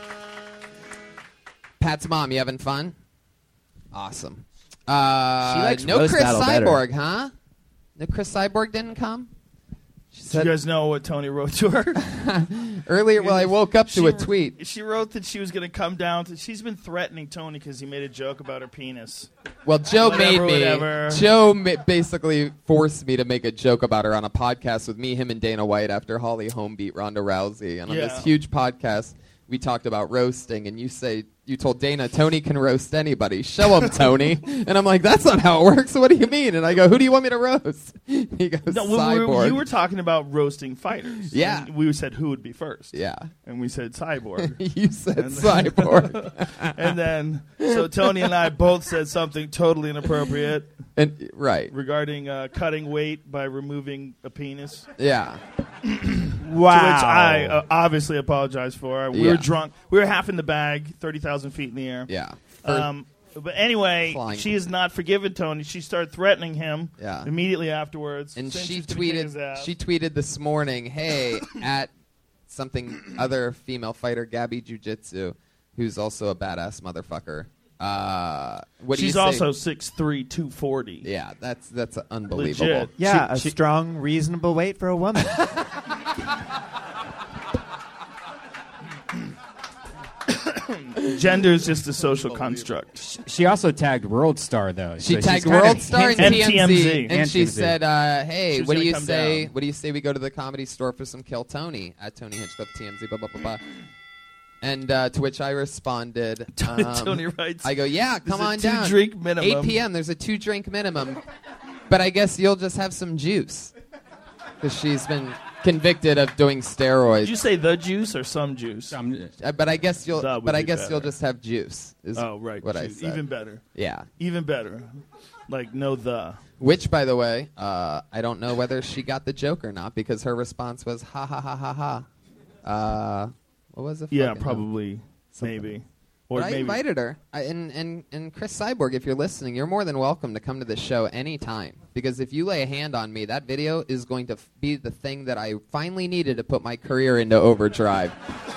Pat's mom, you having fun? Awesome. She likes no roast Chris battle better. Cyborg, huh? No Chris Cyborg didn't come? Do you guys know what Tony wrote to her? Earlier, well, I woke up to a tweet. She wrote that she was going to come down. She's been threatening Tony because he made a joke about her penis. Well, Joe Whatever. Joe basically forced me to make a joke about her on a podcast with me, him, and Dana White after Holly Holm beat Ronda Rousey. And on this huge podcast, we talked about roasting, and you told Dana, Tony can roast anybody. Show him, Tony. And I'm like, that's not how it works. What do you mean? And I go, who do you want me to roast? He goes, No, Cyborg. you were talking about roasting fighters. Yeah. And we said who would be first. Yeah. And we said Cyborg. You said Cyborg. And then, so Tony and I both said something totally inappropriate. And right. Regarding cutting weight by removing a penis. Yeah. Wow. To which I obviously apologize for. We Yeah. were drunk. We were half in the bag, 30,000 feet in the air. Yeah. But anyway, Flying. she has not forgiven Tony. She started threatening him immediately afterwards. And saying she she's gonna kick his tweeted. ass. She tweeted this morning, "Hey, at something other female fighter, Gabby Jiu-Jitsu, who's also a badass motherfucker. What do you She's say? also 6'3", 240. Yeah, that's unbelievable. Legit. Yeah, a strong, reasonable weight for a woman. Gender is just a social construct. She also tagged World Star though. She so tagged she's kind World of Star and TMZ, and she TMZ. said, "Hey, She was what do gonna you come say? down. What do you say we go to the Comedy Store for some Kill Tony at Tony Hinchcliffe TMZ?" Blah blah blah blah. And to which I responded, Tony writes, I go, "Yeah, come on There's a down. 2-drink minimum. 8 p.m. There's a 2-drink minimum, but I guess you'll just have some juice because she's been convicted of doing steroids." Did you say the juice or some juice? But I guess you'll. That would But I be guess better. you'll just have juice. Is Oh, right. What I juice. said. Even better. Yeah. Even better. Like, no the. Which, by the way, I don't know whether she got the joke or not because her response was ha ha ha ha ha. What was it? Yeah, probably. Maybe. Or But I maybe. invited her. And Chris Cyborg, if you're listening, you're more than welcome to come to the show anytime. Because if you lay a hand on me, that video is going to be the thing that I finally needed to put my career into overdrive.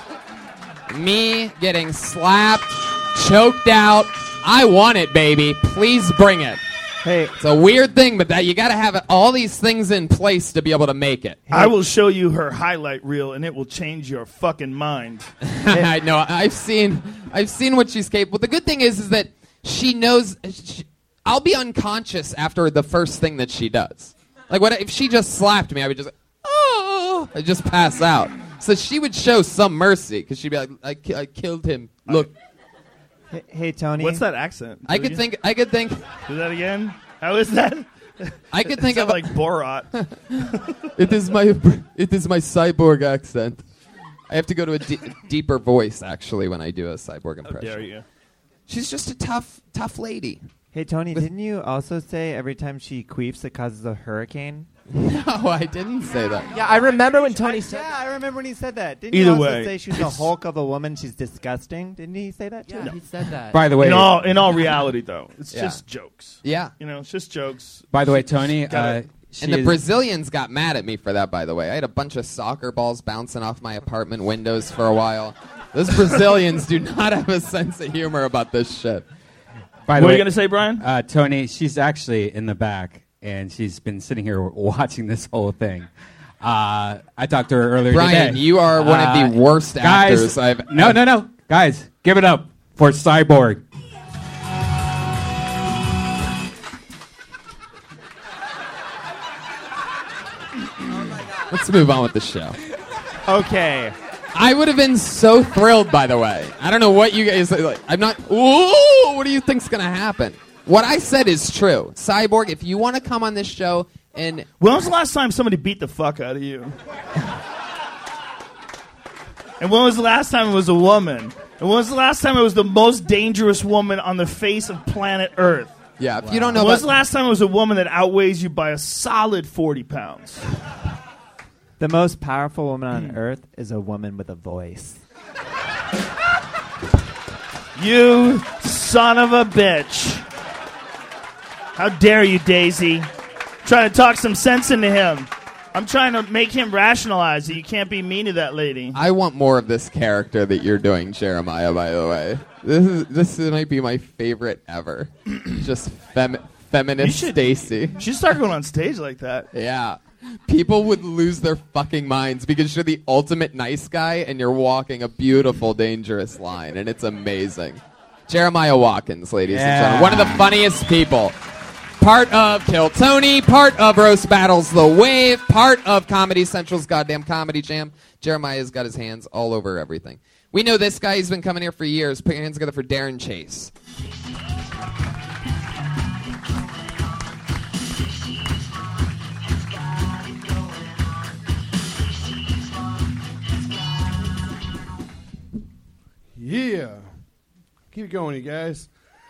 Me getting slapped, choked out. I want it, baby. Please bring it. Hey, it's a weird thing, but that you got to have all these things in place to be able to make it. I will show you her highlight reel, and it will change your fucking mind. I know. I've seen what she's capable. The good thing is that she knows. I'll be unconscious after the first thing that she does. Like, what if she just slapped me? I would just, I'd just pass out. So she would show some mercy because she'd be like, I killed him. Look. Hey, Tony. What's that accent? I could think. Do that again. How is that? I could think It of sounds like Borat. It is my cyborg accent. I have to go to a deeper voice actually when I do a cyborg impression. How dare you? She's just a tough lady. Hey, Tony, didn't you also say every time she queefs it causes a hurricane? No, I didn't say that. Yeah, I remember when Tony said Yeah, I remember when he said that. Didn't Either you also way, say she's a Hulk of a woman? She's disgusting. Didn't he say that too? Yeah, he said that. By the way, In all reality, though, it's Yeah. just jokes. Yeah. You know, it's just jokes. by the way, Tony. And the Brazilians got mad at me for that, by the way. I had a bunch of soccer balls bouncing off my apartment windows for a while. Those Brazilians do not have a sense of humor about this shit. By the What are way, you going to say, Brian? Tony, she's actually in the back, and she's been sitting here watching this whole thing. I talked to her earlier Brian, today. you are one of the worst actors I've... No. Guys, give it up for Cyborg. Let's move on with the show. Okay. I would have been so thrilled, by the way. I don't know what you guys... I'm not... Ooh, what do you think's going to happen? What I said is true. Cyborg, if you want to come on this show and... When was the last time somebody beat the fuck out of you? And when was the last time it was a woman? And when was the last time it was the most dangerous woman on the face of planet Earth? Yeah, if you don't know When was the about... last time it was a woman that outweighs you by a solid 40 pounds? The most powerful woman on earth is a woman with a voice. You son of a bitch. How dare you, Daisy? Trying to talk some sense into him. I'm trying to make him rationalize that you can't be mean to that lady. I want more of this character that you're doing, Jeremiah, by the way. This might be my favorite ever. Just feminist Stacy. You should start going on stage like that. Yeah. People would lose their fucking minds because you're the ultimate nice guy and you're walking a beautiful, dangerous line, and it's amazing. Jeremiah Watkins, ladies and gentlemen. One of the funniest people. Part of Kill Tony, part of Roast Battles The Wave, part of Comedy Central's goddamn Comedy Jam. Jeremiah's got his hands all over everything. We know this guy. He's been coming here for years. Put your hands together for Darren Chase. Yeah. Keep it going, you guys.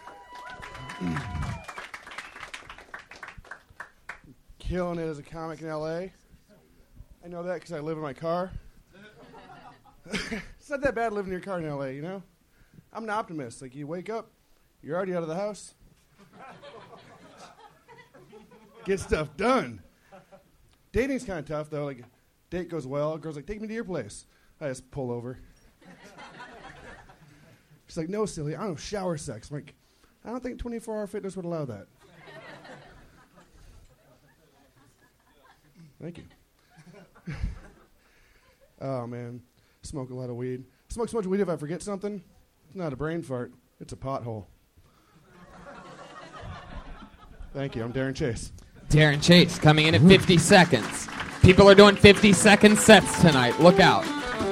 Killing it as a comic in L.A. I know that because I live in my car. It's not that bad living in your car in L.A., you know? I'm an optimist. Like, you wake up, you're already out of the house. Get stuff done. Dating's kind of tough, though. Like, date goes well. Girl's like, take me to your place. I just pull over. She's like, no, silly, I don't shower sex. I'm like, I don't think 24-hour fitness would allow that. Thank you. Oh, man. Smoke a lot of weed. Smoke so much weed if I forget something. It's not a brain fart. It's a pothole. Thank you. I'm Darren Chase. Darren Chase coming in at 50 seconds. People are doing 50-second sets tonight. Look out.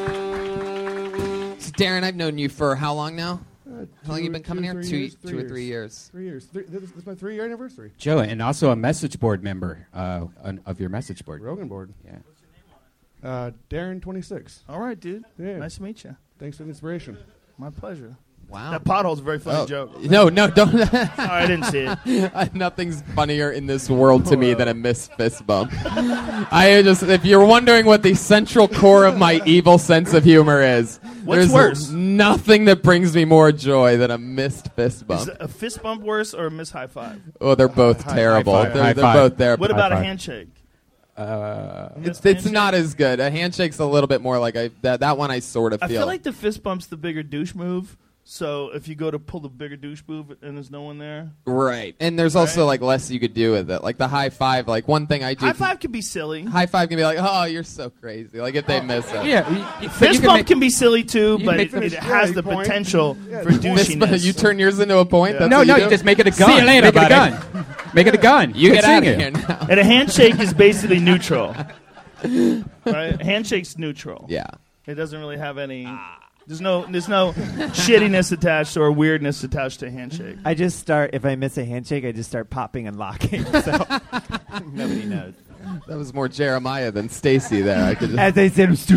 So Darren, I've known you for how long now? How long have you been coming here? Two or 3 years. 3 years. This is my 3-year anniversary. Joe, and also a message board member of your message board. Rogan board. Yeah. Darren 26. All right, dude. Yeah. Nice to meet you. Thanks for the inspiration. My pleasure. Wow. That pothole's a very funny joke. No, don't. I didn't see it. Nothing's funnier in this world to me than a missed fist bump. If you're wondering what the central core of my evil sense of humor is, What's there's worse? nothing that brings me more joy than a missed fist bump. Is a fist bump worse or a miss high five? Oh, they're both terrible. high five. They're High five. both there. What about a handshake? It's not as good. A handshake's a little bit more like that one. I sort of I feel. feel like the fist bump's the bigger douche move. So if you go to pull the bigger douche move and there's no one there, right. And there's also like less you could do with it. Like the high five. Like one thing I do. high five can be silly. High five can be like, oh, you're so crazy. Like if they miss it. Yeah. Fist bump can be silly too, but make it has the point. potential for Fist bump, douchiness. you turn yours into a point. Yeah. That's No, what you do? just make it a gun. See you later, make buddy. it a gun. Make it a gun. You get out of Continue. here now. And a handshake is basically neutral. Right? Handshake's neutral. Yeah. It doesn't really have any. There's no shittiness attached or weirdness attached to a handshake. I just start, if I miss a handshake, I just start popping and locking. So nobody knows. That was more Jeremiah than Stacy there. I could As I said, So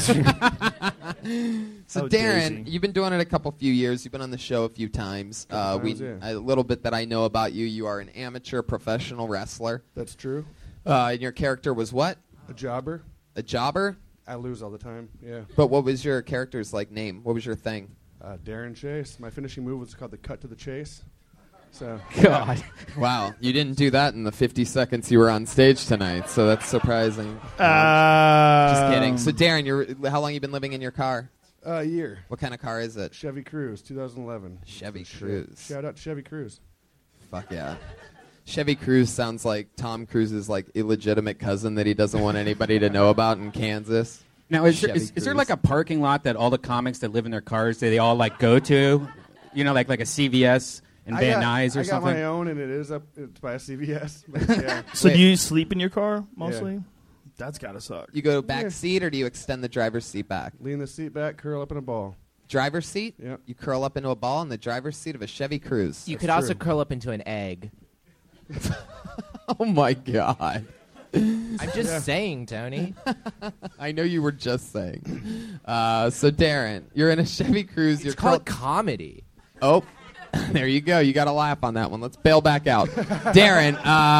Oh, Darren, Daisy. you've been doing it a few years. You've been on the show a few times. A little bit that I know about you. You are an amateur professional wrestler. That's true. And your character was what? A jobber. A jobber? I lose all the time. Yeah. But what was your character's name? What was your thing? Darren Chase. My finishing move was called the cut to the chase. So. God. Wow. You didn't do that in the 50 seconds you were on stage tonight, so that's surprising. Just kidding. So Darren, how long you been living in your car? A year. What kind of car is it? Chevy Cruze, 2011. Chevy Cruze. Shout out to Chevy Cruze. Fuck yeah. Chevy Cruze sounds like Tom Cruise's illegitimate cousin that he doesn't want anybody to know about in Kansas. Now, is there Chevy like a parking lot that all the comics that live in their cars, they all go to? You know, like a CVS in Van Nuys or I something? got my own, and it's by a CVS. But yeah. So do you sleep in your car mostly? Yeah. That's gotta suck. You go back seat or do you extend the driver's seat back? Lean the seat back, curl up in a ball. Driver's seat? Yeah. You curl up into a ball in the driver's seat of a Chevy Cruze. You could also curl up into an egg. Oh my God. I'm just saying, Tony. I know you were just saying. So Darren, you're in a Chevy Cruze. It's called comedy. Oh, there you go. You got to laugh on that one. Let's bail back out. Darren,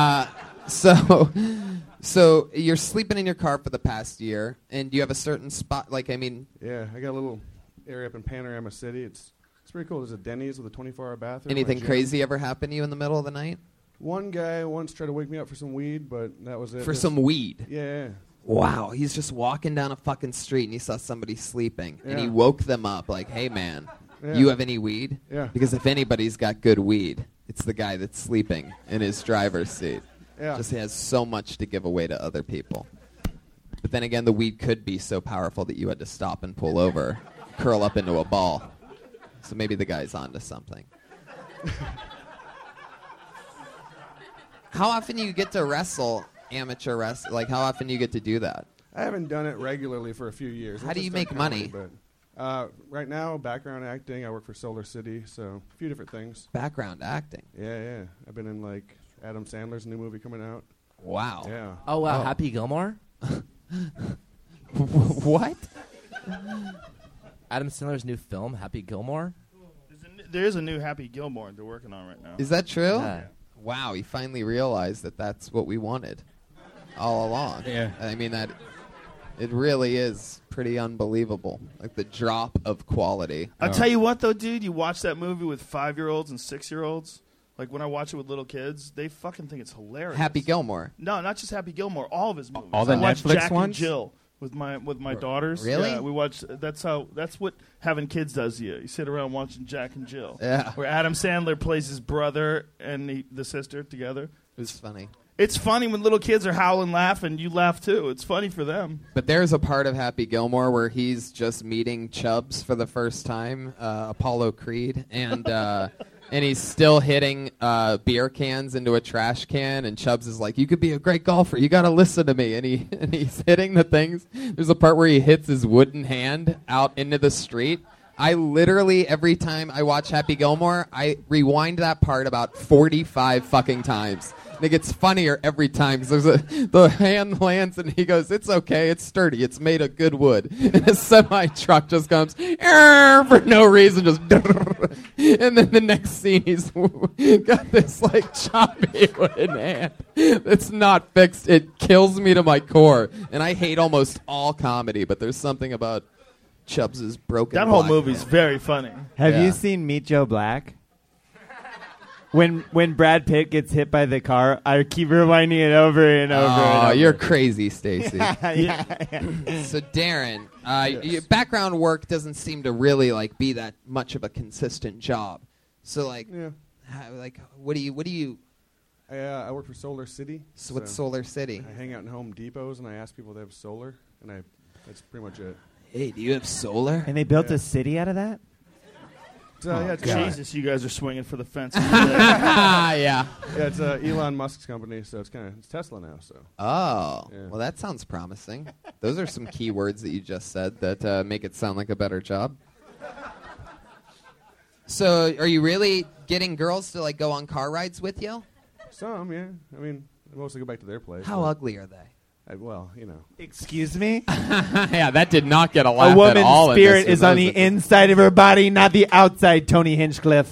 so you're sleeping in your car for the past year, and you have a certain spot. Yeah, I got a little area up in Panorama City. It's pretty cool. There's a Denny's with a 24-hour bathroom. Anything crazy ever happen to you in the middle of the night? One guy once tried to wake me up for some weed, but that was it. For some weed? Yeah. Wow, he's just walking down a fucking street and he saw somebody sleeping, and he Yeah. woke them up like, "Hey man, Yeah. you have any weed?" Yeah. Because if anybody's got good weed, it's the guy that's sleeping in his driver's seat. Yeah. Just has so much to give away to other people. But then again, the weed could be so powerful that you had to stop and pull over, curl up into a ball. So maybe the guy's onto something. How often do you get to wrestle, amateur wrestle? Like, how often do you get to do that? I haven't done it regularly for a few years. How I do just you done make money? comedy, But right now, background acting. I work for Solar City, so a few different things. Background acting? Yeah. I've been in Adam Sandler's new movie coming out. Wow. Yeah. Oh, wow. Happy Gilmore? What? Adam Sandler's new film, Happy Gilmore? There is a new Happy Gilmore they're working on right now. Is that true? Yeah. Wow, he finally realized that that's what we wanted all along. Yeah. I mean, that it really is pretty unbelievable. Like the drop of quality. I'll tell you what, though, dude. You watch that movie with 5-year-olds and 6-year-olds. Like, when I watch it with little kids, they fucking think it's hilarious. Happy Gilmore. No, not just Happy Gilmore. All of his movies. All the I watched Netflix Jack ones? and Jill with my daughters. Really? Yeah, we watched. That's what having kids does to you. You sit around watching Jack and Jill. Yeah. Where Adam Sandler plays his brother and the sister together. It was funny. It's funny when little kids are howling, laughing. You laugh too. It's funny for them. But there's a part of Happy Gilmore where he's just meeting Chubbs for the first time, Apollo Creed, and he's still hitting beer cans into a trash can, and Chubbs is like, "You could be a great golfer. You got to listen to me." And he's hitting the things. There's a part where he hits his wooden hand out into the street. I literally, every time I watch Happy Gilmore, I rewind that part about 45 fucking times. And it gets funnier every time because the hand lands and he goes, "It's okay, it's sturdy, it's made of good wood." And a semi-truck just comes for no reason, just and then the next scene he's got this like choppy wooden hand. It's not fixed. It kills me to my core. And I hate almost all comedy, but there's something about Chubbs' broken. That whole black movie's man. very funny. Have you seen Meet Joe Black? When Brad Pitt gets hit by the car, I keep rewinding it over and over. and over. You're crazy, Stacy. Yeah. So Darren, your background work doesn't seem to really like be that much of a consistent job. So like, what do you? I work for Solar City. So what's Solar City? I hang out in Home Depots and I ask people if they have solar, and that's pretty much it. Hey, do you have solar? And they built a city out of that? Jesus, you guys are swinging for the fence. Yeah, it's Elon Musk's company, so it's Tesla now. So. Oh, well, that sounds promising. Those are some key words that you just said that make it sound like a better job. So, are you really getting girls to like go on car rides with you? Some, yeah. I mean, I mostly go back to their place. How ugly are they? Well, you know. Excuse me? Yeah, that did not get a laugh A woman's at all. spirit is on the inside of her body, not the outside, Tony Hinchcliffe.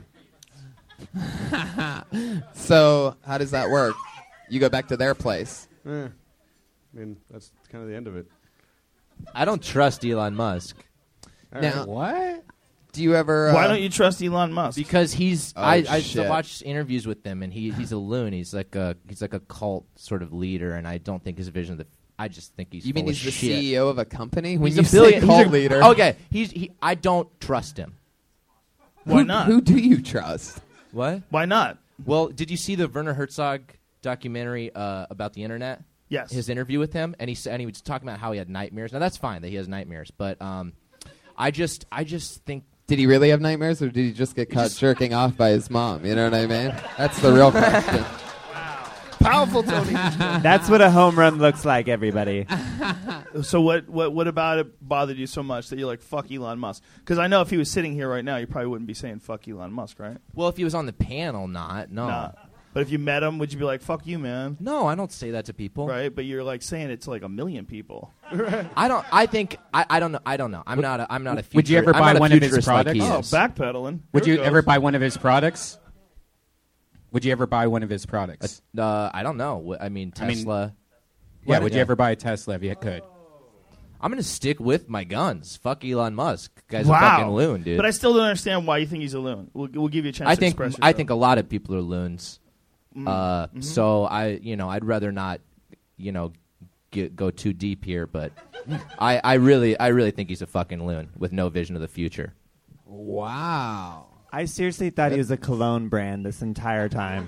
So, how does that work? You go back to their place. I mean, that's kind of the end of it. I don't trust Elon Musk. Now, what? Do you ever? Why don't you trust Elon Musk? Because he's. Oh, I shit. watched interviews with him, and he's a loon. He's like a cult sort of leader, and I don't think his vision of the. I just think he's. You mean full he's of the shit. CEO of a company? When He's you a say billion cult leader, Okay, I don't trust him. Why not? Who do you trust? What? Why not? Well, did you see the Werner Herzog documentary about the internet? Yes. His interview with him, and he was talking about how he had nightmares. Now that's fine that he has nightmares, but I just think. Did he really have nightmares, or did he just get caught jerking off by his mom? You know what I mean? That's the real question. Powerful Tony. That's what a home run looks like, everybody. So what about it bothered you so much that you're like, fuck Elon Musk? Because I know if he was sitting here right now, you probably wouldn't be saying fuck Elon Musk, right? Well, if he was on the panel, no. Nah. But if you met him, would you be like, fuck you, man? No, I don't say that to people. Right, but you're like saying it to like a million people. I don't know. I'm not a futurist. Would you ever buy one of his products? Oh, backpedaling. Would Here you it ever goes. buy one of his products? Would you ever buy one of his products? I don't know. I mean, Tesla. Yeah, would you ever buy a Tesla if you could? I'm going to stick with my guns. Fuck Elon Musk. Guy's Wow. a fucking loon, dude. But I still don't understand why you think he's a loon. We'll give you a chance to express yourself. I think a lot of people are loons. So I'd rather not, go too deep here, but I really think he's a fucking loon with no vision of the future. Wow. I seriously thought he was a cologne brand this entire time.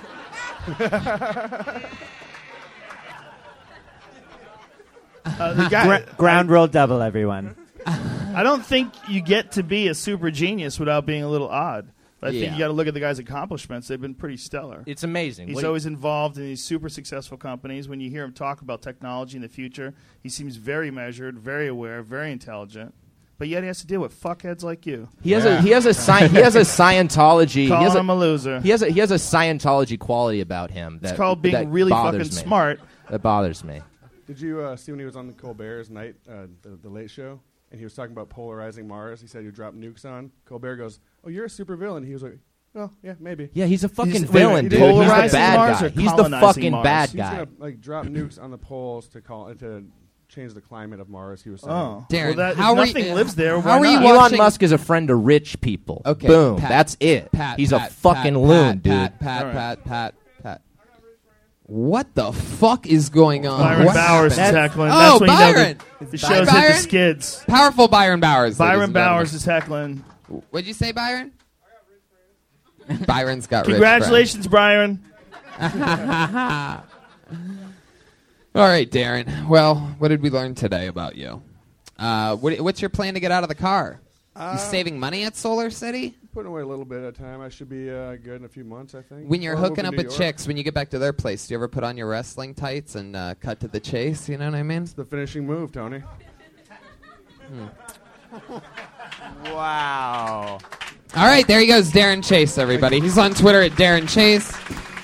Ground roll double, everyone. I don't think you get to be a super genius without being a little odd. I think you got to look at the guy's accomplishments. They've been pretty stellar. It's amazing. He's always involved in these super successful companies. When you hear him talk about technology in the future, he seems very measured, very aware, very intelligent. But yet he has to deal with fuckheads like you. He has a Scientology. Call him a loser. He has a Scientology quality about him. It's called being really fucking smart. That bothers me. Did you see when he was on the Colbert's night, the Late Show, and he was talking about polarizing Mars? He said you drop nukes on. Colbert goes, "Oh, you're a supervillain." He was like, "Well, yeah, maybe." Yeah, he's a fucking villain, dude. Polarizing He's the bad Mars guy. or He's the colonizing fucking Mars? bad He's guy. gonna like drop nukes on the poles to change the climate of Mars. He was saying. Oh, Darren, well, how are nothing you- lives there. how Why are you not? Elon watching- Musk is a friend of rich people. Okay, Boom. Pat, That's it. Pat, He's Pat, a fucking Pat, loon, Pat, dude. Pat. What the fuck is going on? Byron What Bowers is happened? heckling. Oh, That's when you know Byron. the show's hit Byron? the skids. Powerful Byron Bowers. ladies Byron and Bowers gentlemen. is heckling. What'd you say, Byron? Byron's got rich Congratulations, Byron. All right, Darren. Well, what did we learn today about you? What's your plan to get out of the car? You saving money at Solar City? Putting away a little bit at a time. I should be good in a few months, I think. When you're Or hooking move up to New with York. chicks, when you get back to their place, do you ever put on your wrestling tights and cut to the chase? You know what I mean? It's the finishing move, Tony. Wow. All right, there he goes, Darren Chase, everybody. He's on Twitter at Darren Chase.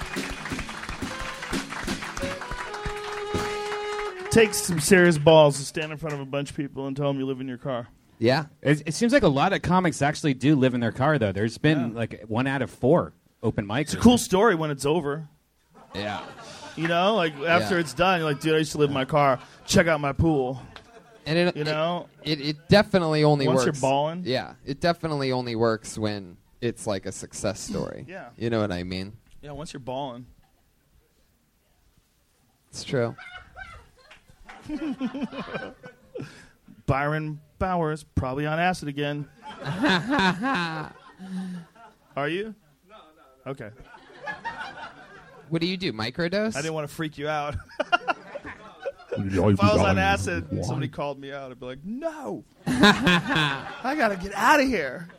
Takes some serious balls to stand in front of a bunch of people and tell them you live in your car. Yeah. It seems like a lot of comics actually do live in their car, though. There's been like 1 out of 4 open mics. It's a cool story when it's over. Yeah. You know, like after it's done, you're like, dude, I used to live in my car. Check out my pool. And it, you know, it definitely only once works. you're balling. Yeah, it definitely only works when it's like a success story. Yeah. You know what I mean? Yeah, once you're balling. It's true. Byron Bowers, probably on acid again. Are you? No. Okay. What do you do, microdose? I didn't want to freak you out. If I was on acid and somebody called me out, I'd be like, no. I got to get out of here.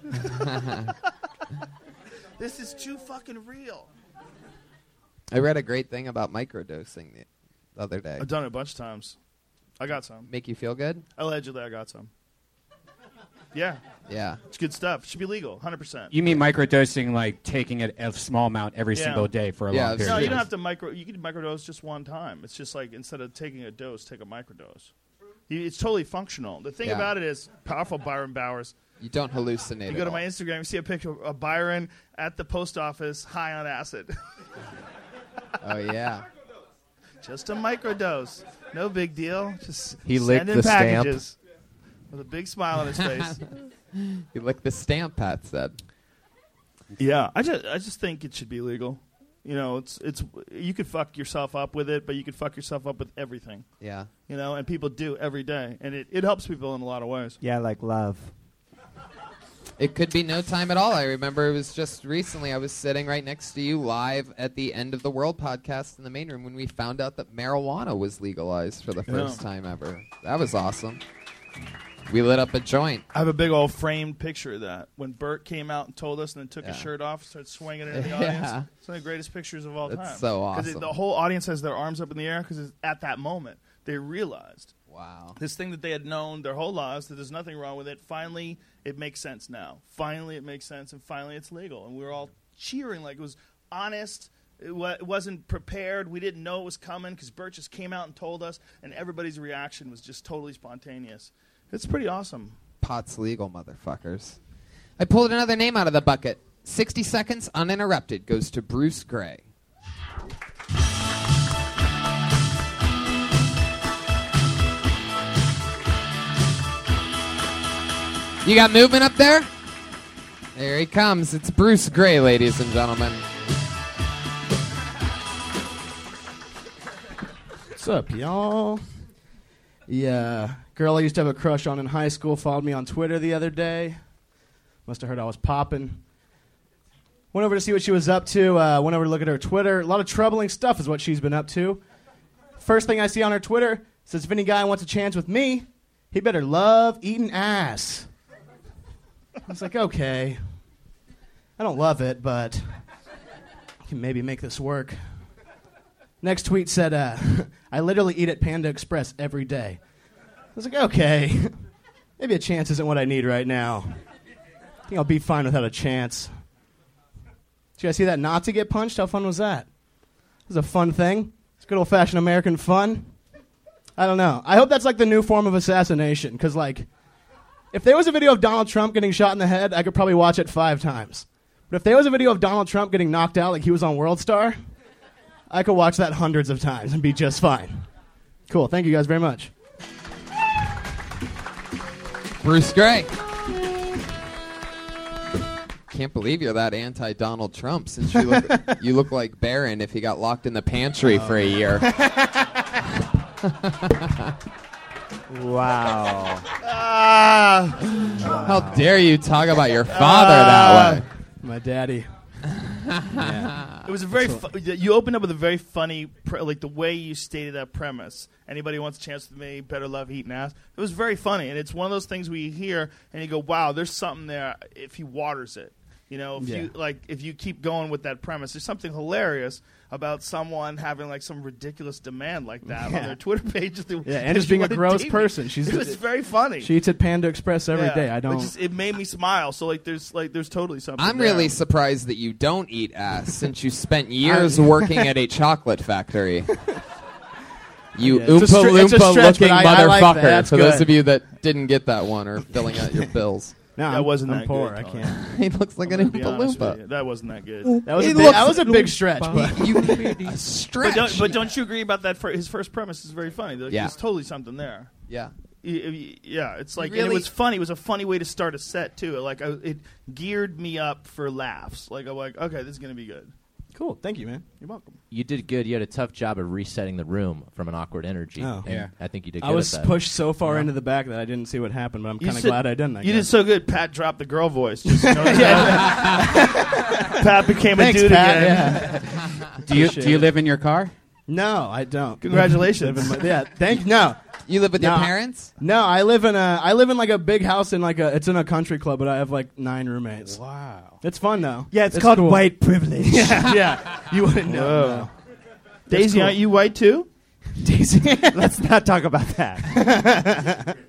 This is too fucking real. I read a great thing about microdosing the other day. I've done it a bunch of times. I got some. Make you feel good? Allegedly, I got some. Yeah. Yeah. It's good stuff. It should be legal, 100%. You mean microdosing, like taking a small amount every Yeah. single day for a long period? No, you don't have to you can microdose just one time. It's just like instead of taking a dose, take a microdose. It's totally functional. The thing Yeah. about it is powerful Byron Bowers. You don't hallucinate You go at to all. my Instagram, you see a picture of Byron at the post office high on acid. Oh, yeah. Just a microdose. No big deal. Just He licked sending the stamp. packages with a big smile on his face. You licked the stamp, Pat said. Yeah, I just think it should be legal. You know, it's you could fuck yourself up with it, but you could fuck yourself up with everything. Yeah. You know, and people do every day, and it helps people in a lot of ways. Yeah, like love. It could be no time at all. I remember it was just recently I was sitting right next to you live at the End of the World podcast in the main room when we found out that marijuana was legalized for the first time ever. That was awesome. We lit up a joint. I have a big old framed picture of that. When Bert came out and told us and then took his shirt off, started swinging it in the audience. Yeah. It's one of the greatest pictures of all time. That's so Because awesome. the whole audience has their arms up in the air because at that moment they realized wow, this thing that they had known their whole lives, that there's nothing wrong with it. Finally, it makes sense now. Finally, it makes sense, and finally it's legal. And we were all cheering like it was honest. It wasn't prepared. We didn't know it was coming because Bert just came out and told us, and everybody's reaction was just totally spontaneous. It's pretty awesome. Pot's legal, motherfuckers. I pulled another name out of the bucket. 60 seconds uninterrupted goes to Bruce Gray. You got movement up there? There he comes. It's Bruce Gray, ladies and gentlemen. What's up, y'all? Yeah, girl I used to have a crush on in high school followed me on Twitter the other day. Must have heard I was popping. Went over to see what she was up to. Went over to look at her Twitter. A lot of troubling stuff is what she's been up to. First thing I see on her Twitter says, if any guy wants a chance with me, he better love eating ass. I was like, okay. I don't love it, but I can maybe make this work. Next tweet said, I literally eat at Panda Express every day. I was like, okay. Maybe a chance isn't what I need right now. I think I'll be fine without a chance. Did you guys see that Nazi get punched? How fun was that? It was a fun thing. It's good old-fashioned American fun. I don't know. I hope that's like the new form of assassination, because like, if there was a video of Donald Trump getting shot in the head, I could probably watch it 5 times. But if there was a video of Donald Trump getting knocked out like he was on World Star, I could watch that hundreds of times and be just fine. Cool. Thank you guys very much. Bruce Gray. Can't believe you're that anti-Donald Trump since you look like Barron if he got locked in the pantry for a year. Wow. How dare you talk about your father that way? My daddy. It was a very you opened up with a very funny like the way you stated that premise. Anybody wants a chance with me, better love eating ass. It was very funny, and it's one of those things where you hear and you go, wow, there's something there if he waters it. You know, if you keep going with that premise, there's something hilarious about someone having like some ridiculous demand like that on their Twitter page. And just being a gross person. It was very funny. She eats at Panda Express every day. I don't. It made me smile. So there's totally something. I'm there. really surprised that you don't eat ass since you spent years working at a chocolate factory. You Oompa Loompa looking motherfucker. For those of you that didn't get that one or filling out your bills. No, that wasn't I'm that poor. good. I can't. He looks like an Oompa Loompa. That wasn't that good. That was a big stretch. A stretch. But don't you agree about that? His first premise is very funny. There's totally something there. Yeah. Yeah, it's like Really? and it was funny. It was a funny way to start a set too. Like it geared me up for laughs. Like I'm like, okay, this is gonna be good. Cool. Thank you, man. You're welcome. You did good. You had a tough job of resetting the room from an awkward energy. Oh. And I think you did good I was at that. pushed so far into the back that I didn't see what happened, but I'm kind of glad I didn't. You did so good. Pat dropped the girl voice. Just Pat became a dude Pat, again. Do you live in your car? No, I don't. Congratulations. No. You live with your parents? No, I live in like a big house it's in a country club, but I have like 9 roommates. Wow. It's fun though. Yeah, it's called cool. white privilege. Yeah. You wouldn't know. No. Daisy, aren't you white too? Daisy. Let's not talk about that.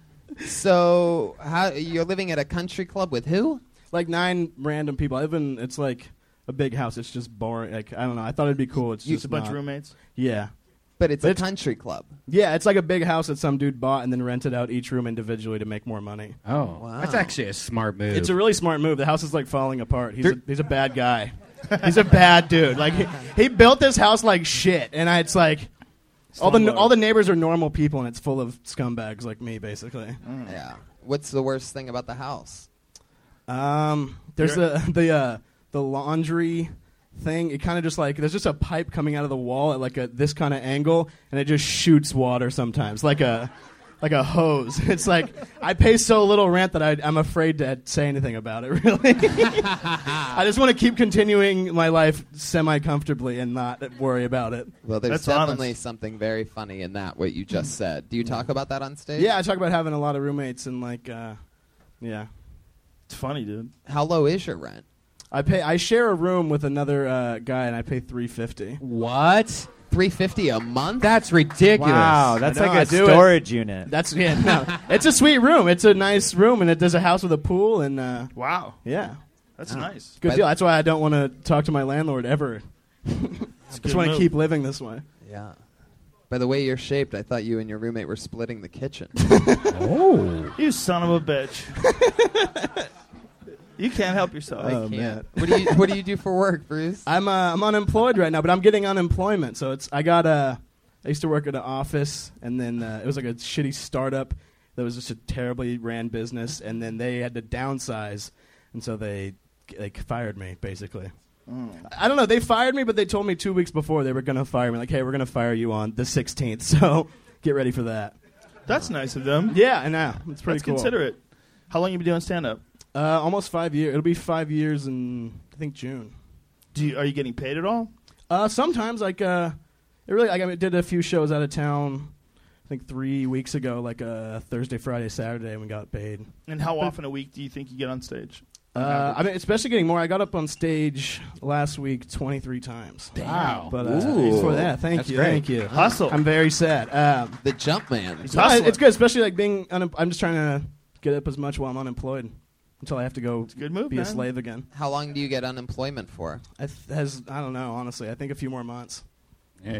So, you're living at a country club with who? Like 9 random people. It's like a big house. It's just boring. Like I don't know. I thought it'd be cool. It's just a bunch of roommates. Yeah. But it's a country club. Yeah, it's like a big house that some dude bought and then rented out each room individually to make more money. Oh, wow. That's actually a smart move. It's a really smart move. The house is like falling apart. He's a bad guy. He's a bad dude. Like he built this house like shit, and it's like all the neighbors are normal people, and it's full of scumbags like me, basically. Yeah. What's the worst thing about the house? There's the laundry thing. It kind of just like there's just a pipe coming out of the wall at like this kind of angle, and it just shoots water sometimes, like a hose. It's like I pay so little rent that I'm afraid to say anything about it. Really, I just want to keep continuing my life semi-comfortably and not worry about it. Well, there's definitely something very funny in that what you just said. Do you talk about that on stage? Yeah, I talk about having a lot of roommates and like, yeah, it's funny, dude. How low is your rent? I share a room with another guy, and I pay $350. What? $350 a month? That's ridiculous. Wow, that's like a storage unit. It's a sweet room. It's a nice room, and there's a house with a pool. And wow, yeah, that's nice. Good deal. That's why I don't want to talk to my landlord ever. Just want to keep living this way. Yeah. By the way you're shaped, I thought you and your roommate were splitting the kitchen. Oh, you son of a bitch! You can't help yourself. I can't. What do you do for work, Bruce? I'm unemployed right now, but I'm getting unemployment. So I used to work at an office, and then it was like a shitty startup that was just a terribly ran business, and then they had to downsize, and so they fired me basically. I don't know. They fired me, but they told me 2 weeks before they were going to fire me. Like, hey, we're going to fire you on the 16th, so get ready for that. That's nice of them. Yeah, I know. It's pretty cool. That's considerate. How long you been doing stand-up? Almost 5 years. It'll be 5 years in, I think, June. Are you getting paid at all? Sometimes, like, I did a few shows out of town. I think 3 weeks ago, like Thursday, Friday, Saturday, and we got paid. And how often a week do you think you get on stage? Especially getting more. I got up on stage last week 23 times. Wow! But for that, thank you. Hustle. I'm very sad. The jump man. It's good, especially like being. I'm just trying to get up as much while I'm unemployed until I have to go. It's a good move, be man. a slave again. How long do you get unemployment for? I don't know. Honestly, I think a few more months. Yeah.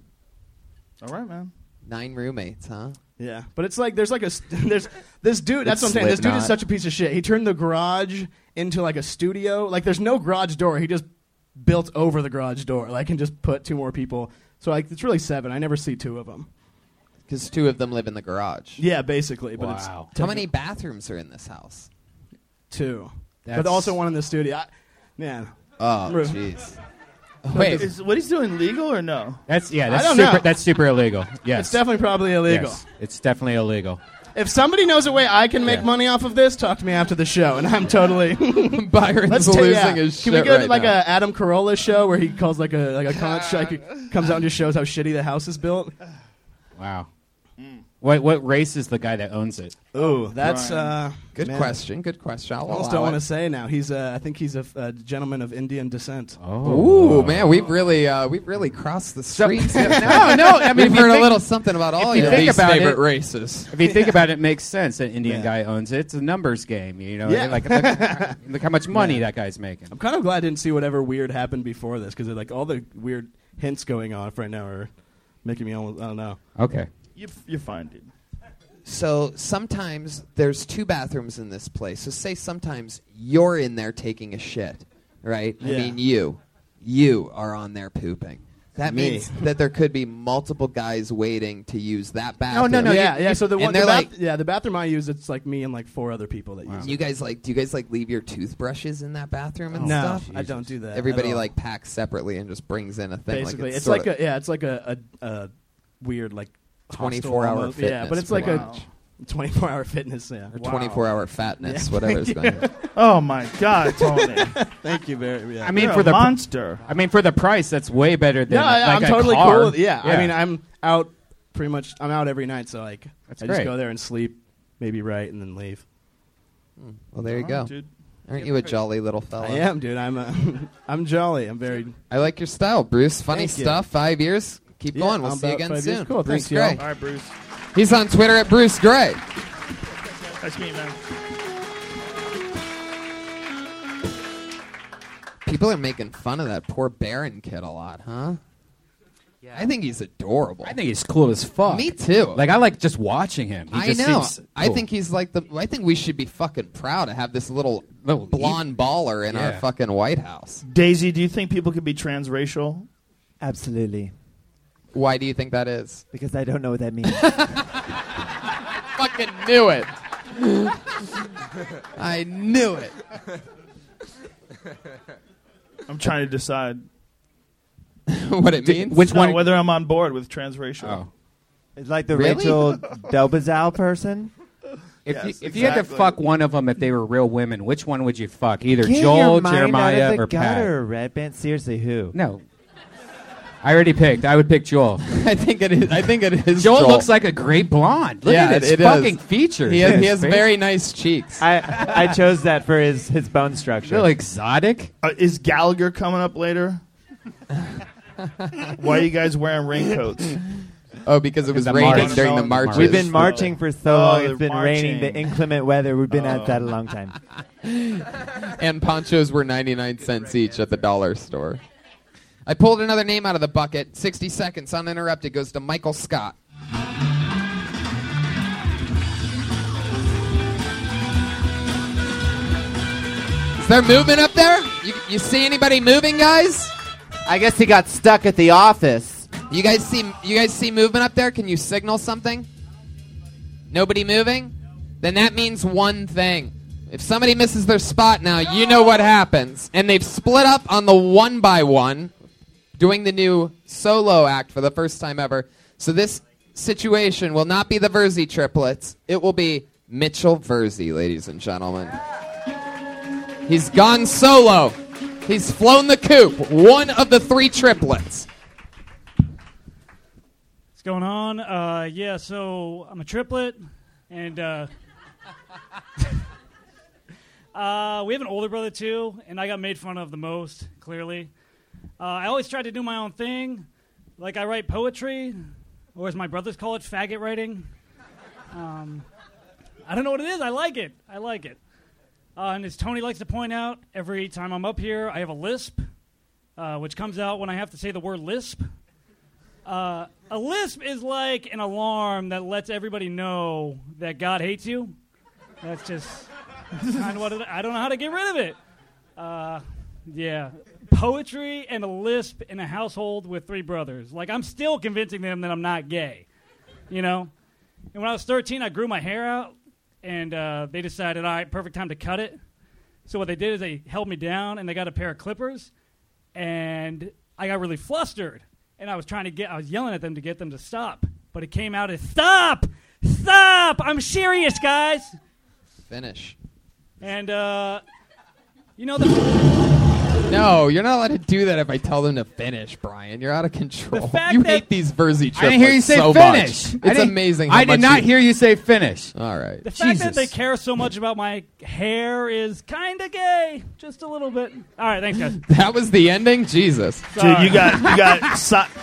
All right, man. 9 roommates, huh? Yeah, but it's like there's this dude. That's what I'm saying. This dude is such a piece of shit. He turned the garage into like a studio. Like there's no garage door. He just built over the garage door. Like and just put 2 more people. So like it's really 7. I never see 2 of them. Because 2 of them live in the garage. Yeah, basically. But wow. How many bathrooms are in this house? 2. But also 1 in the studio. Man. Oh, jeez. Wait, is what he's doing legal or no? That's super illegal. Yes. It's definitely probably illegal. Yes, it's definitely illegal. If somebody knows a way I can make money off of this, talk to me after the show, and I'm totally. Byron's losing his Can shit we go to right like now. a Adam Carolla show where he calls like a con show, he comes out and just shows how shitty the house is built? Wow. What race is the guy that owns it? Oh, that's Good man. question. Good question. I I'll almost allow don't want it. to say now. I think he's a gentleman of Indian descent. Ooh, man, we've really crossed the streets. No. I mean, we've heard a little something about all if you your think least about favorite it, races. If you think about it, it makes sense. An Indian guy owns it. It's a numbers game. You know, Yeah. like look how much money that guy's making. I'm kind of glad I didn't see whatever weird happened before this because like all the weird hints going on right now are making me almost I don't know. Okay. You're fine, dude. So sometimes there's 2 bathrooms in this place. So say sometimes you're in there taking a shit, right? Yeah. I mean you are on there pooping. That Me. means that there could be multiple guys waiting to use that bathroom. No. Yeah. So the and one, they're the bathroom I use, it's like me and like 4 other people that use. do you guys leave your toothbrushes in that bathroom and No, stuff? I don't do that. Everybody at all. like packs separately and just brings in a thing. basically like it's like a weird like 24-hour almost. Yeah, but fitness, it's like pretty a 24-hour fitness. Yeah, or 24-hour fatness, whatever's going on. Oh my God, Tony! Thank you very. Yeah. I mean, You're for a the monster. I mean, for the price, that's way better than No, like I'm a totally car. cool. With, yeah, I mean, I'm out pretty much. I'm out every night, so like That's I great. just go there and sleep, maybe write, and then leave. Well, there you All go. right, dude. Aren't you a jolly little fella? I am, dude. I'm jolly. I'm very. I like your style, Bruce. Funny Thank you. stuff. 5 years. Keep Yeah, going. We'll I'm see you about again 5 years. soon. Cool. Bruce Thanks, y'all. Gray. All right, Bruce. He's on Twitter at Bruce Gray. Nice to meet you, man. People are making fun of that poor Baron kid a lot, huh? Yeah. I think he's adorable. I think he's cool as fuck. Me too. Like I like just watching him. He I just know. seems I cool. think he's like I think we should be fucking proud to have this little blonde baller in our Yeah. fucking White House. Daisy, do you think people could be transracial? Absolutely. Why do you think that is? Because I don't know what that means. Fucking knew it. I knew it. I'm trying to decide What it means? Which No, one? whether I'm on board with transracial. Oh. It's like the Really? Rachel Dolezal person. If Yes, you had to exactly. fuck one of them if they were real women, which one would you fuck? Either Get Joel, your mind Jeremiah, out of the or Pat? gutter, Red Band. Seriously, who? No. I already picked. I would pick Joel. I think it is. Joel looks like a great blonde. Look Yeah, at his it fucking is. features. He in his has face. very nice cheeks. I chose that for his bone structure. Real exotic. Is Gallagher coming up later? Why are you guys wearing raincoats? Oh, because it was the raining march. during the marches. We've been marching for so long. they're It's been raining. The marching. inclement weather. We've been at that a long time. And ponchos were 99 cents each at the dollar store. I pulled another name out of the bucket. 60 seconds uninterrupted goes to Michael Scott. Is there movement up there? You see anybody moving, guys? I guess he got stuck at the office. You guys see movement up there? Can you signal something? Nobody moving? Then that means one thing. If somebody misses their spot now, you know what happens. And they've split up on the 1x1, doing the new solo act for the first time ever. So this situation will not be the Verzi triplets. It will be Mitchell Verzi, ladies and gentlemen. He's gone solo. He's flown the coop. One of the 3 triplets. What's going on? Yeah, so I'm a triplet, and we have an older brother too, and I got made fun of the most, clearly. I always tried to do my own thing. Like I write poetry, or as my brothers call it, faggot writing. I don't know what it is. I like it. And as Tony likes to point out, every time I'm up here, I have a lisp, which comes out when I have to say the word lisp. A lisp is like an alarm that lets everybody know that God hates you. That's just kind of what I don't know how to get rid of it. Yeah. Poetry and a lisp in a household with 3 brothers. Like, I'm still convincing them that I'm not gay, you know? And when I was 13, I grew my hair out, and they decided, all right, perfect time to cut it. So what they did is they held me down, and they got a pair of clippers, and I got really flustered. And I was yelling at them to get them to stop. But it came out as, stop! Stop! up. I'm serious, guys. Finish. And, you know the... No, you're not allowed to do that if I tell them to finish, Brian. You're out of control. You hate these Verzi triplets I didn't hear you say so finish. much. It's amazing. I did not hear you say finish. All right. The fact that they care so much about my hair is kind of gay. Just a little bit. All right, thanks, guys. That was the ending? Jesus. Dude, you got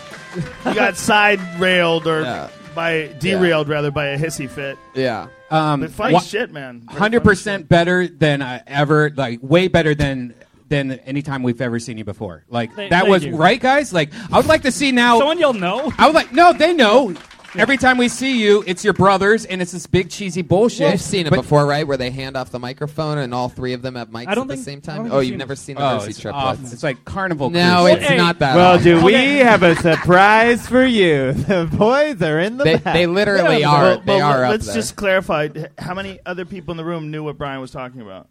side railed or derailed rather by a hissy fit. Yeah. But funny shit, man. 100% better than ever, like way better than any time we've ever seen you before. Like that was you. right, guys. Like I would like to see now. Someone you'll know. I would like. No, they know. Every time we see you, it's your brothers, and it's this big cheesy bullshit. You've seen it before, right? Where they hand off the microphone and all three of them have mics at the same time? Oh, you've never seen the Verzi triplets? It's like Carnival No, Cruise. it's not that Well, awful. do we have a surprise for you? The boys are in the back. They literally are. They are up Let's there. just clarify. How many other people in the room knew what Brian was talking about?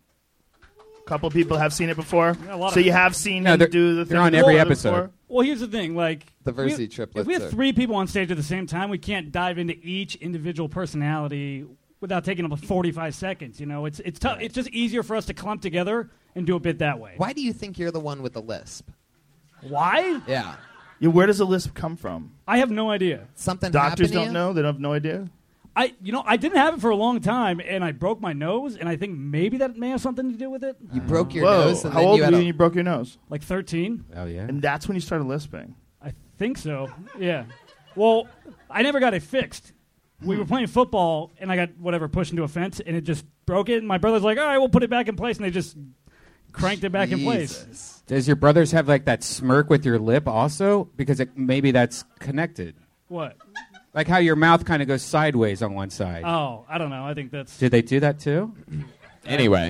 A couple people have seen it before. Yeah, a lot So of- you have seen No, him they're- do the they're thing on every before? episode. Well, here's the thing. Like The Verzi if triplets we are- have 3 people on stage at the same time, we can't dive into each individual personality without taking up 45 seconds. You know, it's tough. It's just easier for us to clump together and do a bit that way. Why do you think you're the one with the lisp? Why? Yeah. Yeah, where does the lisp come from? I have no idea. Something Doctors happened to don't you? know. They have no idea. I didn't have it for a long time, and I broke my nose, and I think maybe that may have something to do with it. You broke your Whoa. nose and How then old you were had you a... when you broke your nose? Like 13. Oh yeah. And that's when you started lisping. I think so. Yeah. Well, I never got it fixed. We were playing football, and I got whatever pushed into a fence, and it just broke it. And my brother's like, "All right, we'll put it back in place," and they just cranked it back in place. Does your brothers have like that smirk with your lip also? Because maybe that's connected. What? Like how your mouth kind of goes sideways on one side. Oh, I don't know. I think that's. Did they do that too? Anyway,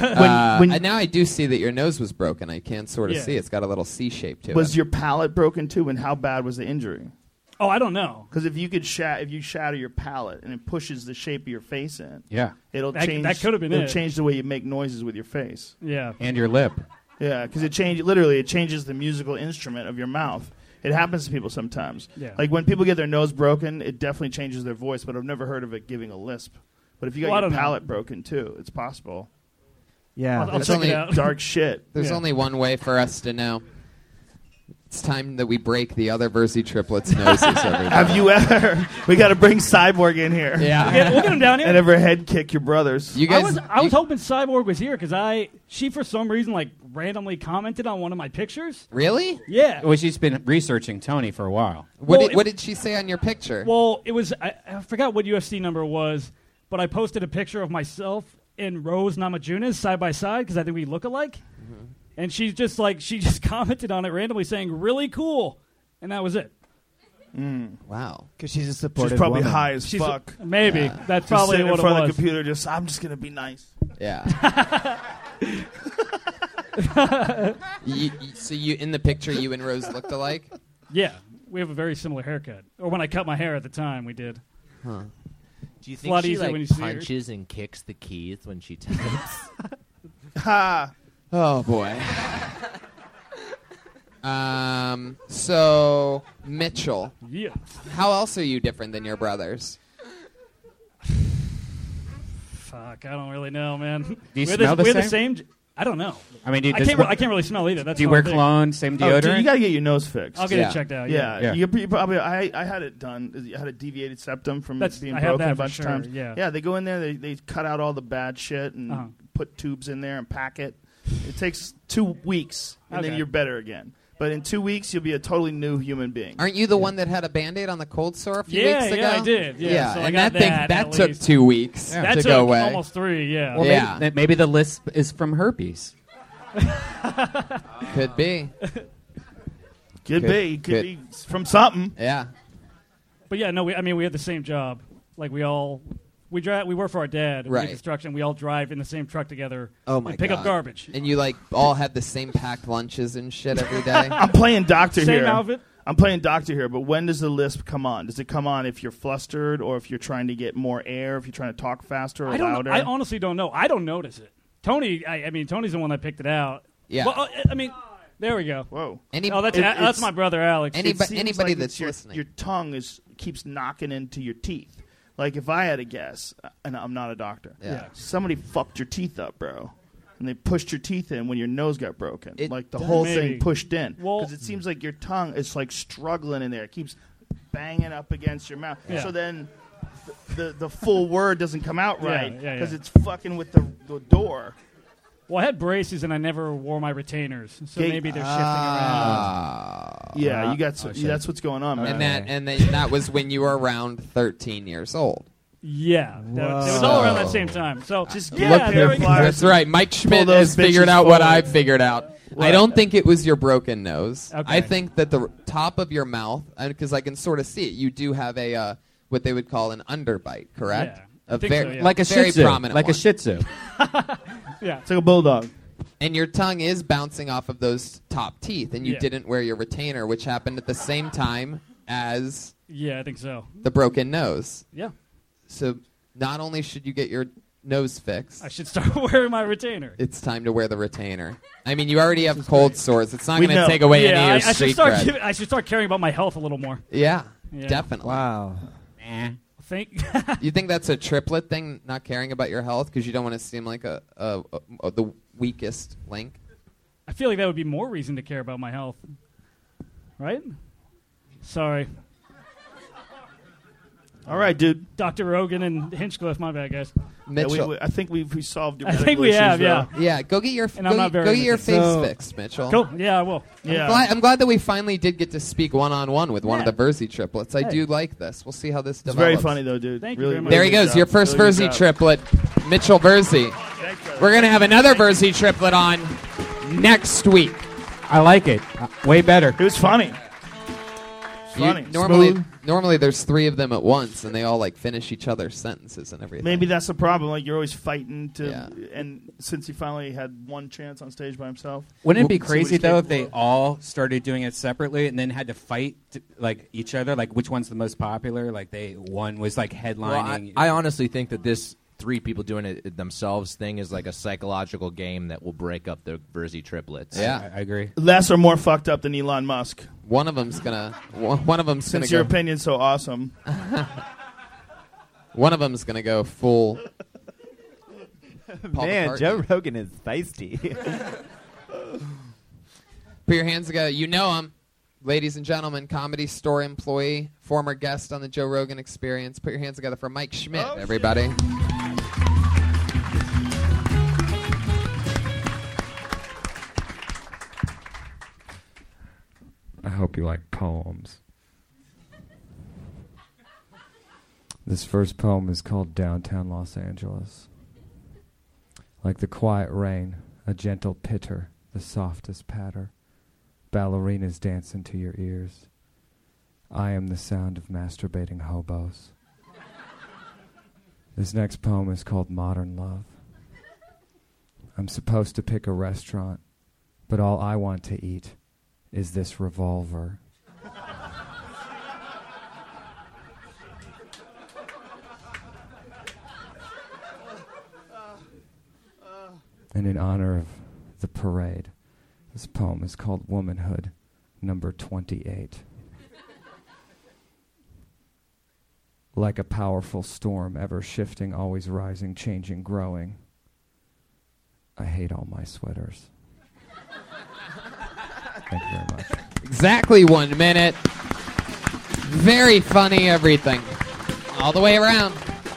now I do see that your nose was broken. I can sort of Yeah. see it's got a little C shape to it. Was your palate broken too, and how bad was the injury? Oh, I don't know. Because if you shatter your palate and it pushes the shape of your face in, Yeah. it'll That- change. that could have been it'll it. change the way you make noises with your face. Yeah. And your lip. Yeah, because it changes the musical instrument of your mouth. It happens to people sometimes. Yeah. Like when people get their nose broken, it definitely changes their voice. But I've never heard of it giving a lisp. But if you got Well, I your don't know. palate broken too, it's possible. Yeah. I'll That's check only it out. dark shit. There's only one way for us to know. It's time that we break the other Verzi triplets' noses. Everybody. Have you ever? We got to bring Cyborg in here. Yeah. We'll get him down here. And ever head kick your brothers. You I guys, was hoping Cyborg was here because she for some reason like randomly commented on one of my pictures. really? Yeah. Well, she's been researching Tony for a while. What did she say on your picture? Well, it was I forgot what UFC number it was, but I posted a picture of myself and Rose Namajunas side by side because I think we look alike. And she just commented on it randomly saying "really cool," and that was it. Wow. Because she's a supportive She's probably woman. high as She's fuck. Maybe that's Just probably sitting what in front it of was. the computer, I'm just gonna be nice. Yeah. So you in the picture, you and Rose looked alike? Yeah, we have a very similar haircut. Or when I cut my hair at the time, we did. Huh. Do you It's a think lot she easier like when you see her. punches and kicks the keys when she types? Ha! Oh boy. So Mitchell, Yeah. how else are you different than your brothers? Fuck, I don't really know, man. Do you we're smell the we're same? the same. I don't know. I mean, I can't really smell either. That's do you the wear whole thing. cologne? Same Oh, deodorant? dude, you gotta get your nose fixed. I'll get it checked out. Yeah, Yeah. You probably. I had it done. I had a deviated septum from being I have broken that a for bunch sure, of times. yeah. They go in there. They cut out all the bad shit and put tubes in there and pack it. It takes 2 weeks, and then Okay. you're better again. But in 2 weeks, you'll be a totally new human being. Aren't you the one that had a Band-Aid on the cold sore a few Yeah, weeks ago? yeah, I did. Yeah, so I and got that thing that that at took least. 2 weeks That to took go away. almost 3. Yeah. Well, Yeah. maybe the lisp is from herpes. Could be. Could be from something. Yeah. But yeah, no, we had the same job. Like we work for our dad. Right. In construction. We all drive in the same truck together. Oh my and pick god. up garbage. And you like all had the same packed lunches and shit every day. I'm playing doctor Same here. outfit. I'm playing doctor here, but when does the lisp come on? Does it come on if you're flustered or if you're trying to get more air, if you're trying to talk faster or I don't. louder? I honestly don't know. I don't notice it. Tony. I mean, Tony's the one that picked it out. Yeah. Well, I mean, there we go. Whoa. That's my brother Alex. It seems Anybody like that's your, listening. your tongue keeps knocking into your teeth. Like if I had a guess, and I'm not a doctor, somebody fucked your teeth up, bro. And they pushed your teeth in when your nose got broken. Like the whole thing pushed in. Because it seems like your tongue is like struggling in there. It keeps banging up against your mouth. Yeah. So then the full word doesn't come out right because it's fucking with the door. Well, I had braces and I never wore my retainers, so maybe they're shifting around. Yeah, you got that's what's going on, man. And that was when you were around 13 years old. Yeah, it was all around that same time. So just there we go. That's right. Mike Schmidt has figured out what I've figured out. I don't think it was your broken nose. Okay. I think that the top of your mouth, because I can sort of see it, you do have a what they would call an underbite, correct? Yeah, I think so, yeah. Like a very Shih Tzu. prominent Like one. a Shih Tzu. Yeah, it's like a bulldog. And your tongue is bouncing off of those top teeth, and you Yeah. didn't wear your retainer, which happened at the same time as Yeah, I think so. the broken nose. Yeah. So not only should you get your nose fixed, I should start wearing my retainer. it's time to wear the retainer. I mean, you already have cold sores. It's not going to take away Yeah, any of your I should street start. cred. I should start caring about my health a little more. Yeah, Yeah. definitely. Wow. Think. You think that's a triplet thing, not caring about your health because you don't want to seem like the weakest link? I feel like that would be more reason to care about my health. Right? Sorry. All right, dude. Dr. Rogan and Hinchcliffe, my bad, guys. Mitchell. I think we solved your I think medical we issues, have, though. Yeah, go get your And I'm not very your face So- fixed, Mitchell. Cool. Yeah, I will. Yeah. I'm glad that we finally did get to speak one-on-one with one of Yeah. the Verzi triplets. I Hey. do like this. We'll see how this It's develops. very funny, though, dude. Thank you Really, very much. There he really goes, good your job. first Really Verzi good job. triplet, Mitchell Verzi. We're going to have another Verzi triplet on next week. I like it. Way better. It was funny. Funny. Normally there's three of them at once, and they all like finish each other's sentences and everything. Maybe that's the problem. Like you're always fighting to, Yeah. and since he finally had one chance on stage by himself, Wouldn't it be see what crazy he's though if capable they all started doing it separately and then had to fight like each other, like which one's the most popular? Like one was like headlining. I honestly think that this three people doing it themselves thing is like a psychological game that will break up the Verzi triplets. Yeah. I agree. less or more fucked up than Elon Musk. One of them's gonna Since your opinion's so awesome. One of them's gonna go full. Paul Man, McCartney. Joe Rogan is feisty. Put your hands together. You know him, ladies and gentlemen. Comedy Store employee, former guest on the Joe Rogan Experience. Put your hands together for Mike Schmidt, everybody. I hope you like poems. This first poem is called Downtown Los Angeles. Like the quiet rain, a gentle pitter, the softest patter. Ballerinas dance into your ears. I am the sound of masturbating hobos. This next poem is called Modern Love. I'm supposed to pick a restaurant, but all I want to eat is this revolver. And in honor of the parade, this poem is called Womanhood, number 28. Like a powerful storm, ever shifting, always rising, changing, growing. I hate all my sweaters. Thank you very much. Exactly 1 minute. Very funny, everything. All the way around.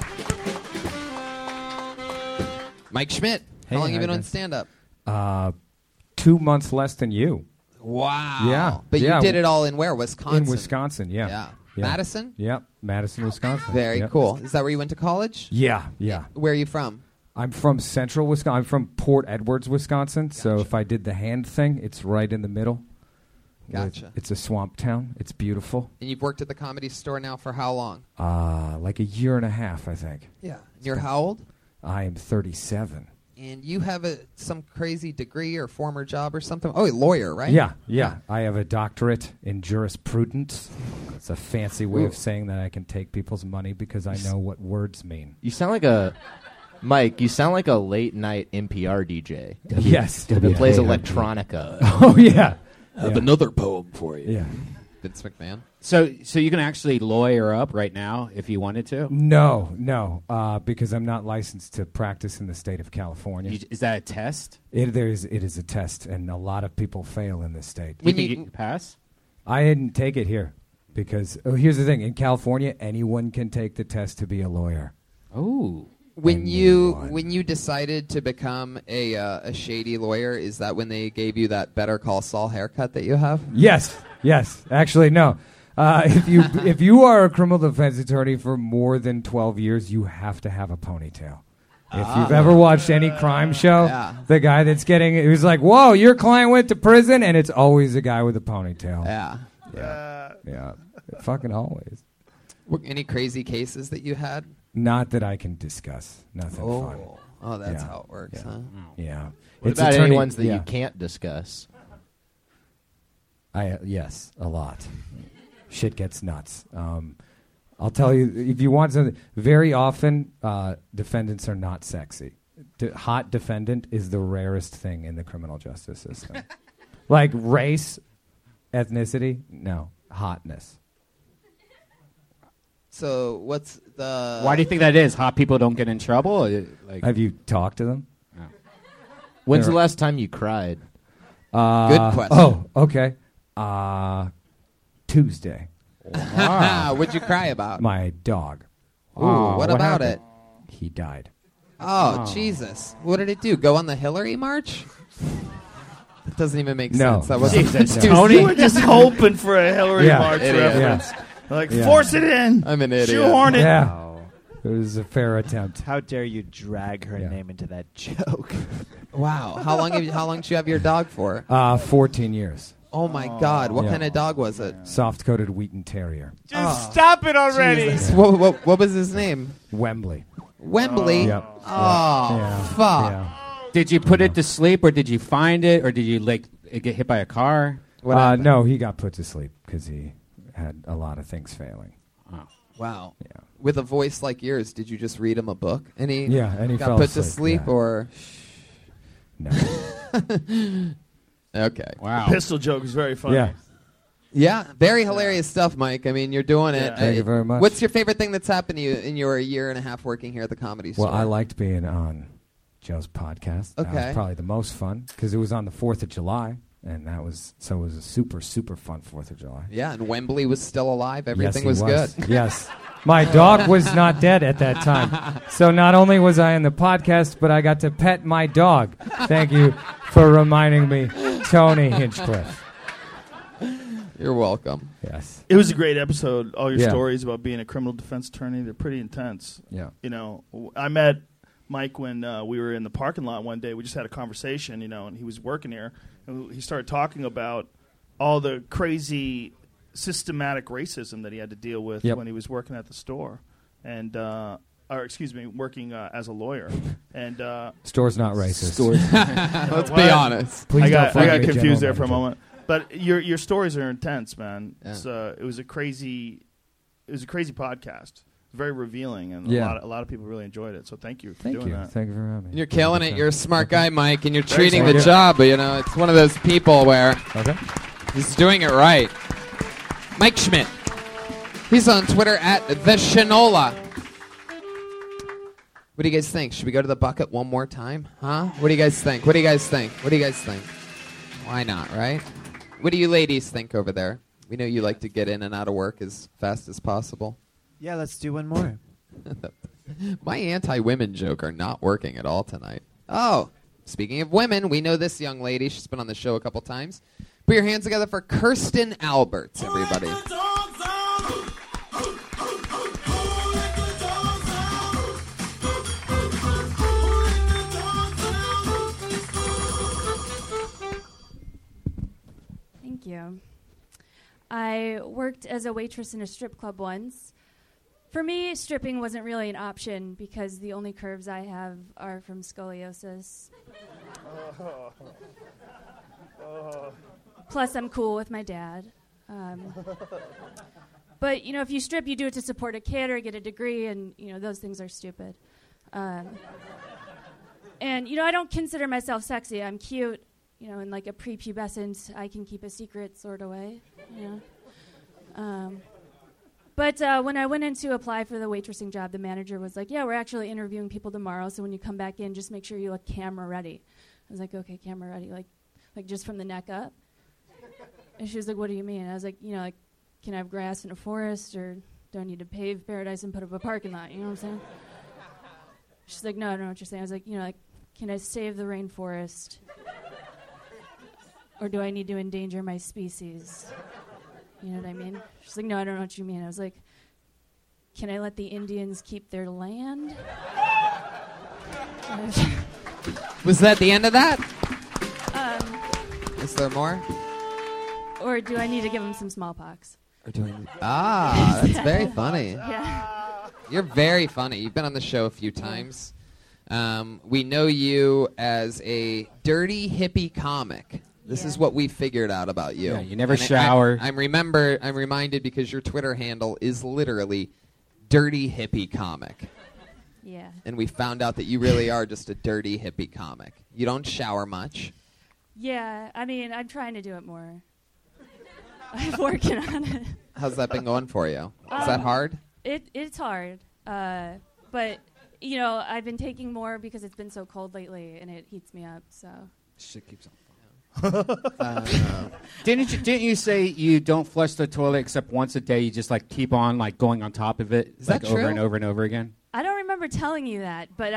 Mike Schmidt, Hey, how long have you how been on guys? stand-up? 2 months less than you. Wow. Yeah. But yeah. you did it all in where? Wisconsin? In Wisconsin, yeah. Yeah. Yeah. Madison? Yep, Madison, Wisconsin. Very Yep. cool. Is that where you went to college? Yeah, yeah. Where are you from? I'm from central Wisconsin. I'm from Port Edwards, Wisconsin. So if I did the hand thing, it's right in the middle. Gotcha. It's a swamp town. It's beautiful. And you've worked at the Comedy Store now for how long? Like a year and a half, I think. Yeah. You're how old? I am 37. And you have some crazy degree or former job or something? Oh, a lawyer, right? Yeah. I have a doctorate in jurisprudence. It's a fancy way of saying that I can take people's money because I know what words mean. You sound like a Mike. You sound like a late night NPR DJ. Yes. that plays electronica. Oh yeah. I have another poem for you. Yeah. Vince McMahon. So you can actually lawyer up right now if you wanted to? No, because I'm not licensed to practice in the state of California. Is that a test? It is a test, and a lot of people fail in this state. You think you pass? I didn't take it here because here's the thing: in California, anyone can take the test to be a lawyer. Oh. When you decided to become a shady lawyer, is that when they gave you that Better Call Saul haircut that you have? Yes. Actually, no. If you are a criminal defense attorney for more than 12 years, you have to have a ponytail. If you've ever watched any crime show, the guy that's getting it was like, "Whoa, your client went to prison," and it's always a guy with a ponytail. Yeah. Fucking always. Any crazy cases that you had? Not that I can discuss. Nothing fun. Oh, that's how it works, huh? Yeah. What about any ones that you can't discuss? Yes, a lot. Shit gets nuts. I'll tell you, if you want something, very often defendants are not sexy. Hot defendant is the rarest thing in the criminal justice system. Like race, ethnicity, no. Hotness. So what's the... Why do you think that is? Hot people don't get in trouble? Have you talked to them? No. When's the last time you cried? Good question. Oh, okay. Tuesday. Wow. What'd you cry about? My dog. Ooh, what about it? He died. Oh, Jesus. What did it do? Go on the Hillary March? That doesn't even make sense. That wasn't Tony, you were just hoping for a Hillary March reference. Force it in. I'm an idiot. Shoehorn it. Yeah. It was a fair attempt. How dare you drag her name into that joke? Wow. How long did you have your dog for? 14 years. Oh, my God. What kind of dog was it? Soft-coated Wheaten Terrier. Just stop it already. What was his name? Wembley. Wembley? Yep. Oh, fuck. Yeah. Did you put it to sleep, or did you find it, or did you it get hit by a car? No, he got put to sleep because he had a lot of things failing. Oh. Wow. Yeah. With a voice like yours, did you just read him a book? And he and he got fell put to asleep, sleep, or... No. Okay. Wow. The pistol joke is very funny. Yeah. Yeah, very hilarious stuff, Mike. I mean, you're doing it. Thank you very much. What's your favorite thing that's happened to you in your year and a half working here at the Comedy Store? Well, I liked being on Joe's podcast. That was probably the most fun because it was on the 4th of July, and it was a super, super fun 4th of July. Yeah, and Wembley was still alive. Everything yes, was good. Yes. My dog was not dead at that time. So not only was I in the podcast, but I got to pet my dog. Thank you for reminding me, Tony Hinchcliffe. You're welcome. Yes. It was a great episode. All your stories about being a criminal defense attorney, they're pretty intense. Yeah. You know, I met Mike when we were in the parking lot one day. We just had a conversation, and he was working here. And he started talking about all the crazy systematic racism that he had to deal with when he was working at the store. And, working as a lawyer. And Store's not racist. Let's be honest. Please I got confused there General for a Manager. moment. But your stories are intense, man. Yeah. It was a crazy podcast. Very revealing, and a lot of people really enjoyed it. So thank you for doing that. Thank you for having me. You're killing it. You're a smart guy, Mike, and you're treating the job. But it's one of those people where he's doing it right. Mike Schmidt. He's on Twitter at the Shinola. What do you guys think? Should we go to the bucket one more time? Huh? What do you guys think? Why not, right? What do you ladies think over there? We know you like to get in and out of work as fast as possible. Yeah, let's do one more. My anti-women joke are not working at all tonight. Oh, speaking of women, we know this young lady. She's been on the show a couple times. Put your hands together for Kirsten Alberts, everybody. Thank you. I worked as a waitress in a strip club once. For me, stripping wasn't really an option because the only curves I have are from scoliosis. Plus, I'm cool with my dad. But, if you strip, you do it to support a kid or get a degree, and, those things are stupid. And, I don't consider myself sexy. I'm cute, in like a prepubescent, I can keep a secret sort of way, But when I went in to apply for the waitressing job, the manager was like, yeah, we're actually interviewing people tomorrow, so when you come back in, just make sure you look camera ready. I was like, okay, camera ready, like just from the neck up? And she was like, what do you mean? I was like, like, can I have grass in a forest, or do I need to pave paradise and put up a parking lot? You know what I'm saying? She's like, no, I don't know what you're saying. I was like, like, can I save the rainforest? Or do I need to endanger my species? You know what I mean? She's like, no, I don't know what you mean. I was like, can I let the Indians keep their land? Was that the end of that? Um, Is there more? Or do I need to give them some smallpox? Or do I that's very funny. Yeah. You're very funny. You've been on the show a few times. We know you as a dirty hippie comic. This is what we figured out about you. Yeah, you never shower. I'm reminded because your Twitter handle is literally dirty hippie comic. Yeah. And we found out that you really are just a dirty hippie comic. You don't shower much. Yeah, I mean, I'm trying to do it more. I'm working on it. How's that been going for you? Is that hard? It's hard. But, I've been taking more because it's been so cold lately, and it heats me up, so. Shit keeps on. Didn't you say you don't flush the toilet except once a day? You just keep on going on top of it, is that over true? and over and over again. I don't remember telling you that, but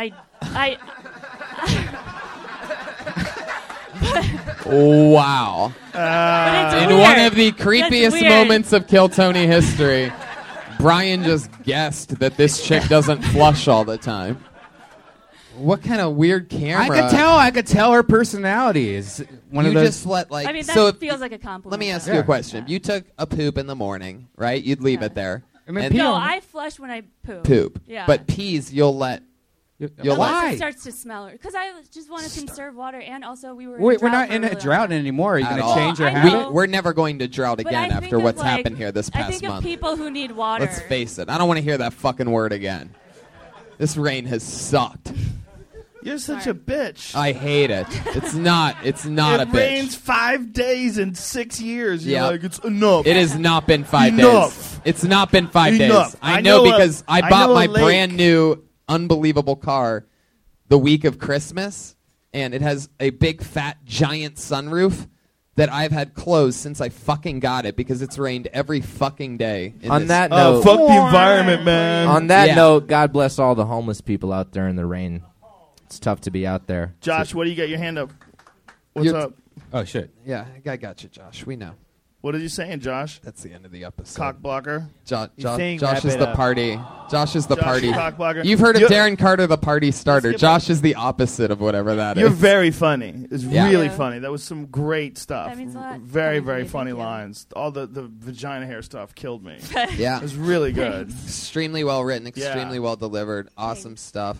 Wow. But it's in weird. one of the That's creepiest weird. moments of Kill Tony history, Brian just guessed that this chick doesn't flush all the time. What kind of weird camera? I could tell her personality is one of You those. just let I mean, that so if- feels like a compliment. Let me ask you a question. If you took a poop in the morning, right? You'd leave it there. And No, I flush when I poop. poop. Yeah. But peas, you'll let. You'll Unless let. it starts to smell. Because I just want to conserve water, and also we were. Wait, in we're drought not for in a really long drought time. anymore. Are you At going to all. change your I habit? know. We're never going to drought But again I think after of, what's like- happened here this I past think month. of people who need water. Let's face it. I don't want to hear that fucking word again. This rain has sucked. You're such a bitch. I hate it. It's not a It bitch. rains 5 days in 6 years. You're Yeah. like, it's enough. It has not been 5 Enough. days. It's not been 5 Enough. days. I I know know because I I bought know a my lake. brand new unbelievable car the week of Christmas, and it has a big fat giant sunroof that I've had closed since I fucking got it because it's rained every fucking day. in On this- that note, fuck the environment, man. On that Yeah. note, God bless all the homeless people out there in the rain. It's tough to be out there. Josh, what do you got? Your hand up. What's You're- up? Oh shit. Yeah, I got you, Josh. We know. What are you saying, Josh? That's the end of the episode. Cock blocker. Josh saying is wrap it the up. party. Josh is the Josh, party. cock blocker. You've heard of You- Darren Carter, the party starter. skip Josh is the opposite of whatever that You're is. very funny. It's Yeah. really Yeah. funny. That was some great stuff. That means a lot. Very, Thank very you, funny thank you. lines. All the vagina hair stuff killed me. Yeah. It was really good. Extremely well written, extremely Yeah. well delivered, awesome stuff.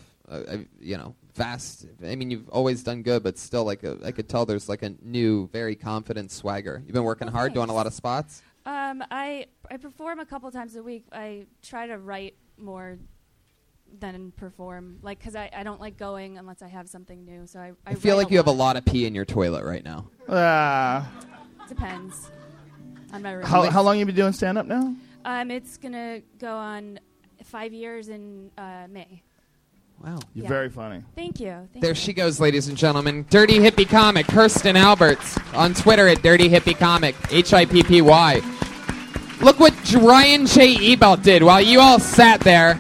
Vast. I mean, you've always done good, but still, I could tell there's a new, very confident swagger. You've been working hard, doing a lot of spots. I perform a couple times a week. I try to write more than perform, because I don't like going unless I have something new. So I feel write like you have a lot. lot of pee in your toilet right now. Depends on my room. How long you been doing stand up now? It's gonna go on 5 years in May. Wow. You're Yeah. very funny. Thank you. Thank There you. she goes, ladies and gentlemen. Dirty Hippie Comic, Kirsten Alberts. On Twitter at Dirty Hippie Comic, HIPPY. Look what Ryan J. Ebelt did while you all sat there.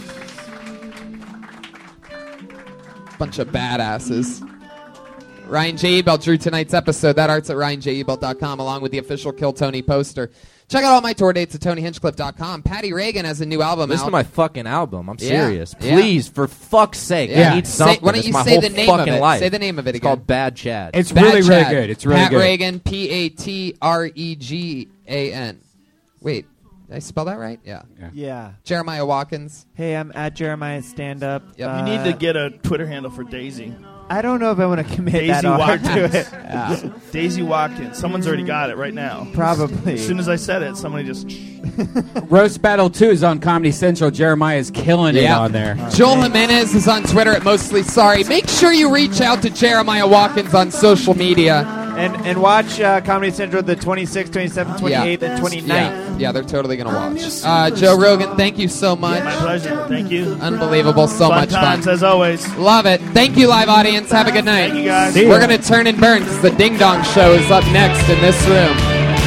Bunch of badasses. Ryan J. Ebelt drew tonight's episode. That art's at RyanJEbelt.com along with the official Kill Tony poster. Check out all my tour dates at TonyHinchcliffe.com. Patty Reagan has a new album Listen out. to my fucking album. I'm Yeah. serious. Yeah. Please, for fuck's sake. Yeah. I need Say- something. why don't It's you my say whole the name of fucking it? life. Say the name of it It's again. called Bad Chad. It's Bad really, really Chad. good. It's really Pat good. Reagan, PATREGAN. Wait, did I spell that right? Yeah. Yeah. Jeremiah Watkins. Hey, I'm at Jeremiah Stand Up. Yep. You need to get a Twitter handle for Daisy. I don't know if I want to commit Daisy that hard to Watkins. it. Yeah. Daisy Watkins. Someone's already got it right now. Probably. As soon as I said it, somebody just. Roast Battle 2 is on Comedy Central. Jeremiah is killing it Yeah. on there. Joel Jimenez is on Twitter at Mostly Sorry. Make sure you reach out to Jeremiah Watkins on social media. And watch Comedy Central the 26th, 27th, 28th, and 29th. Yeah, they're totally going to watch. Joe Rogan, thank you so much. My pleasure. Thank you. Unbelievable. So Fun much times, fun. as always. Love it. Thank you, live audience. Have a good night. Thank you, guys. We're going to turn and burn because the Ding Dong Show is up next in this room.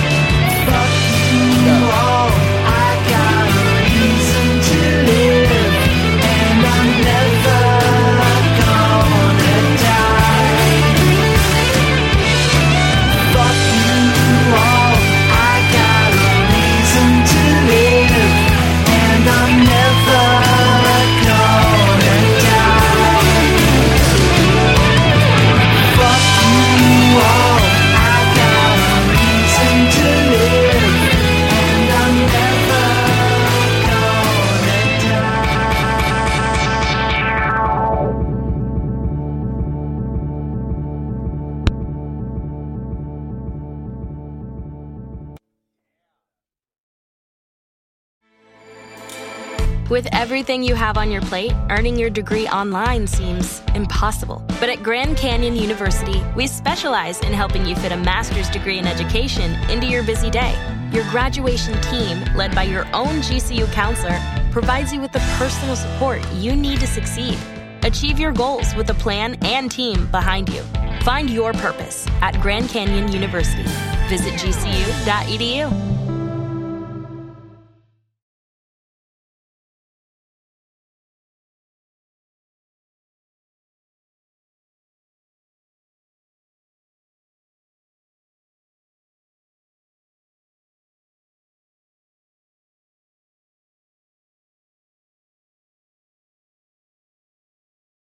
With everything you have on your plate, earning your degree online seems impossible. But at Grand Canyon University, we specialize in helping you fit a master's degree in education into your busy day. Your graduation team, led by your own GCU counselor, provides you with the personal support you need to succeed. Achieve your goals with a plan and team behind you. Find your purpose at Grand Canyon University. Visit gcu.edu.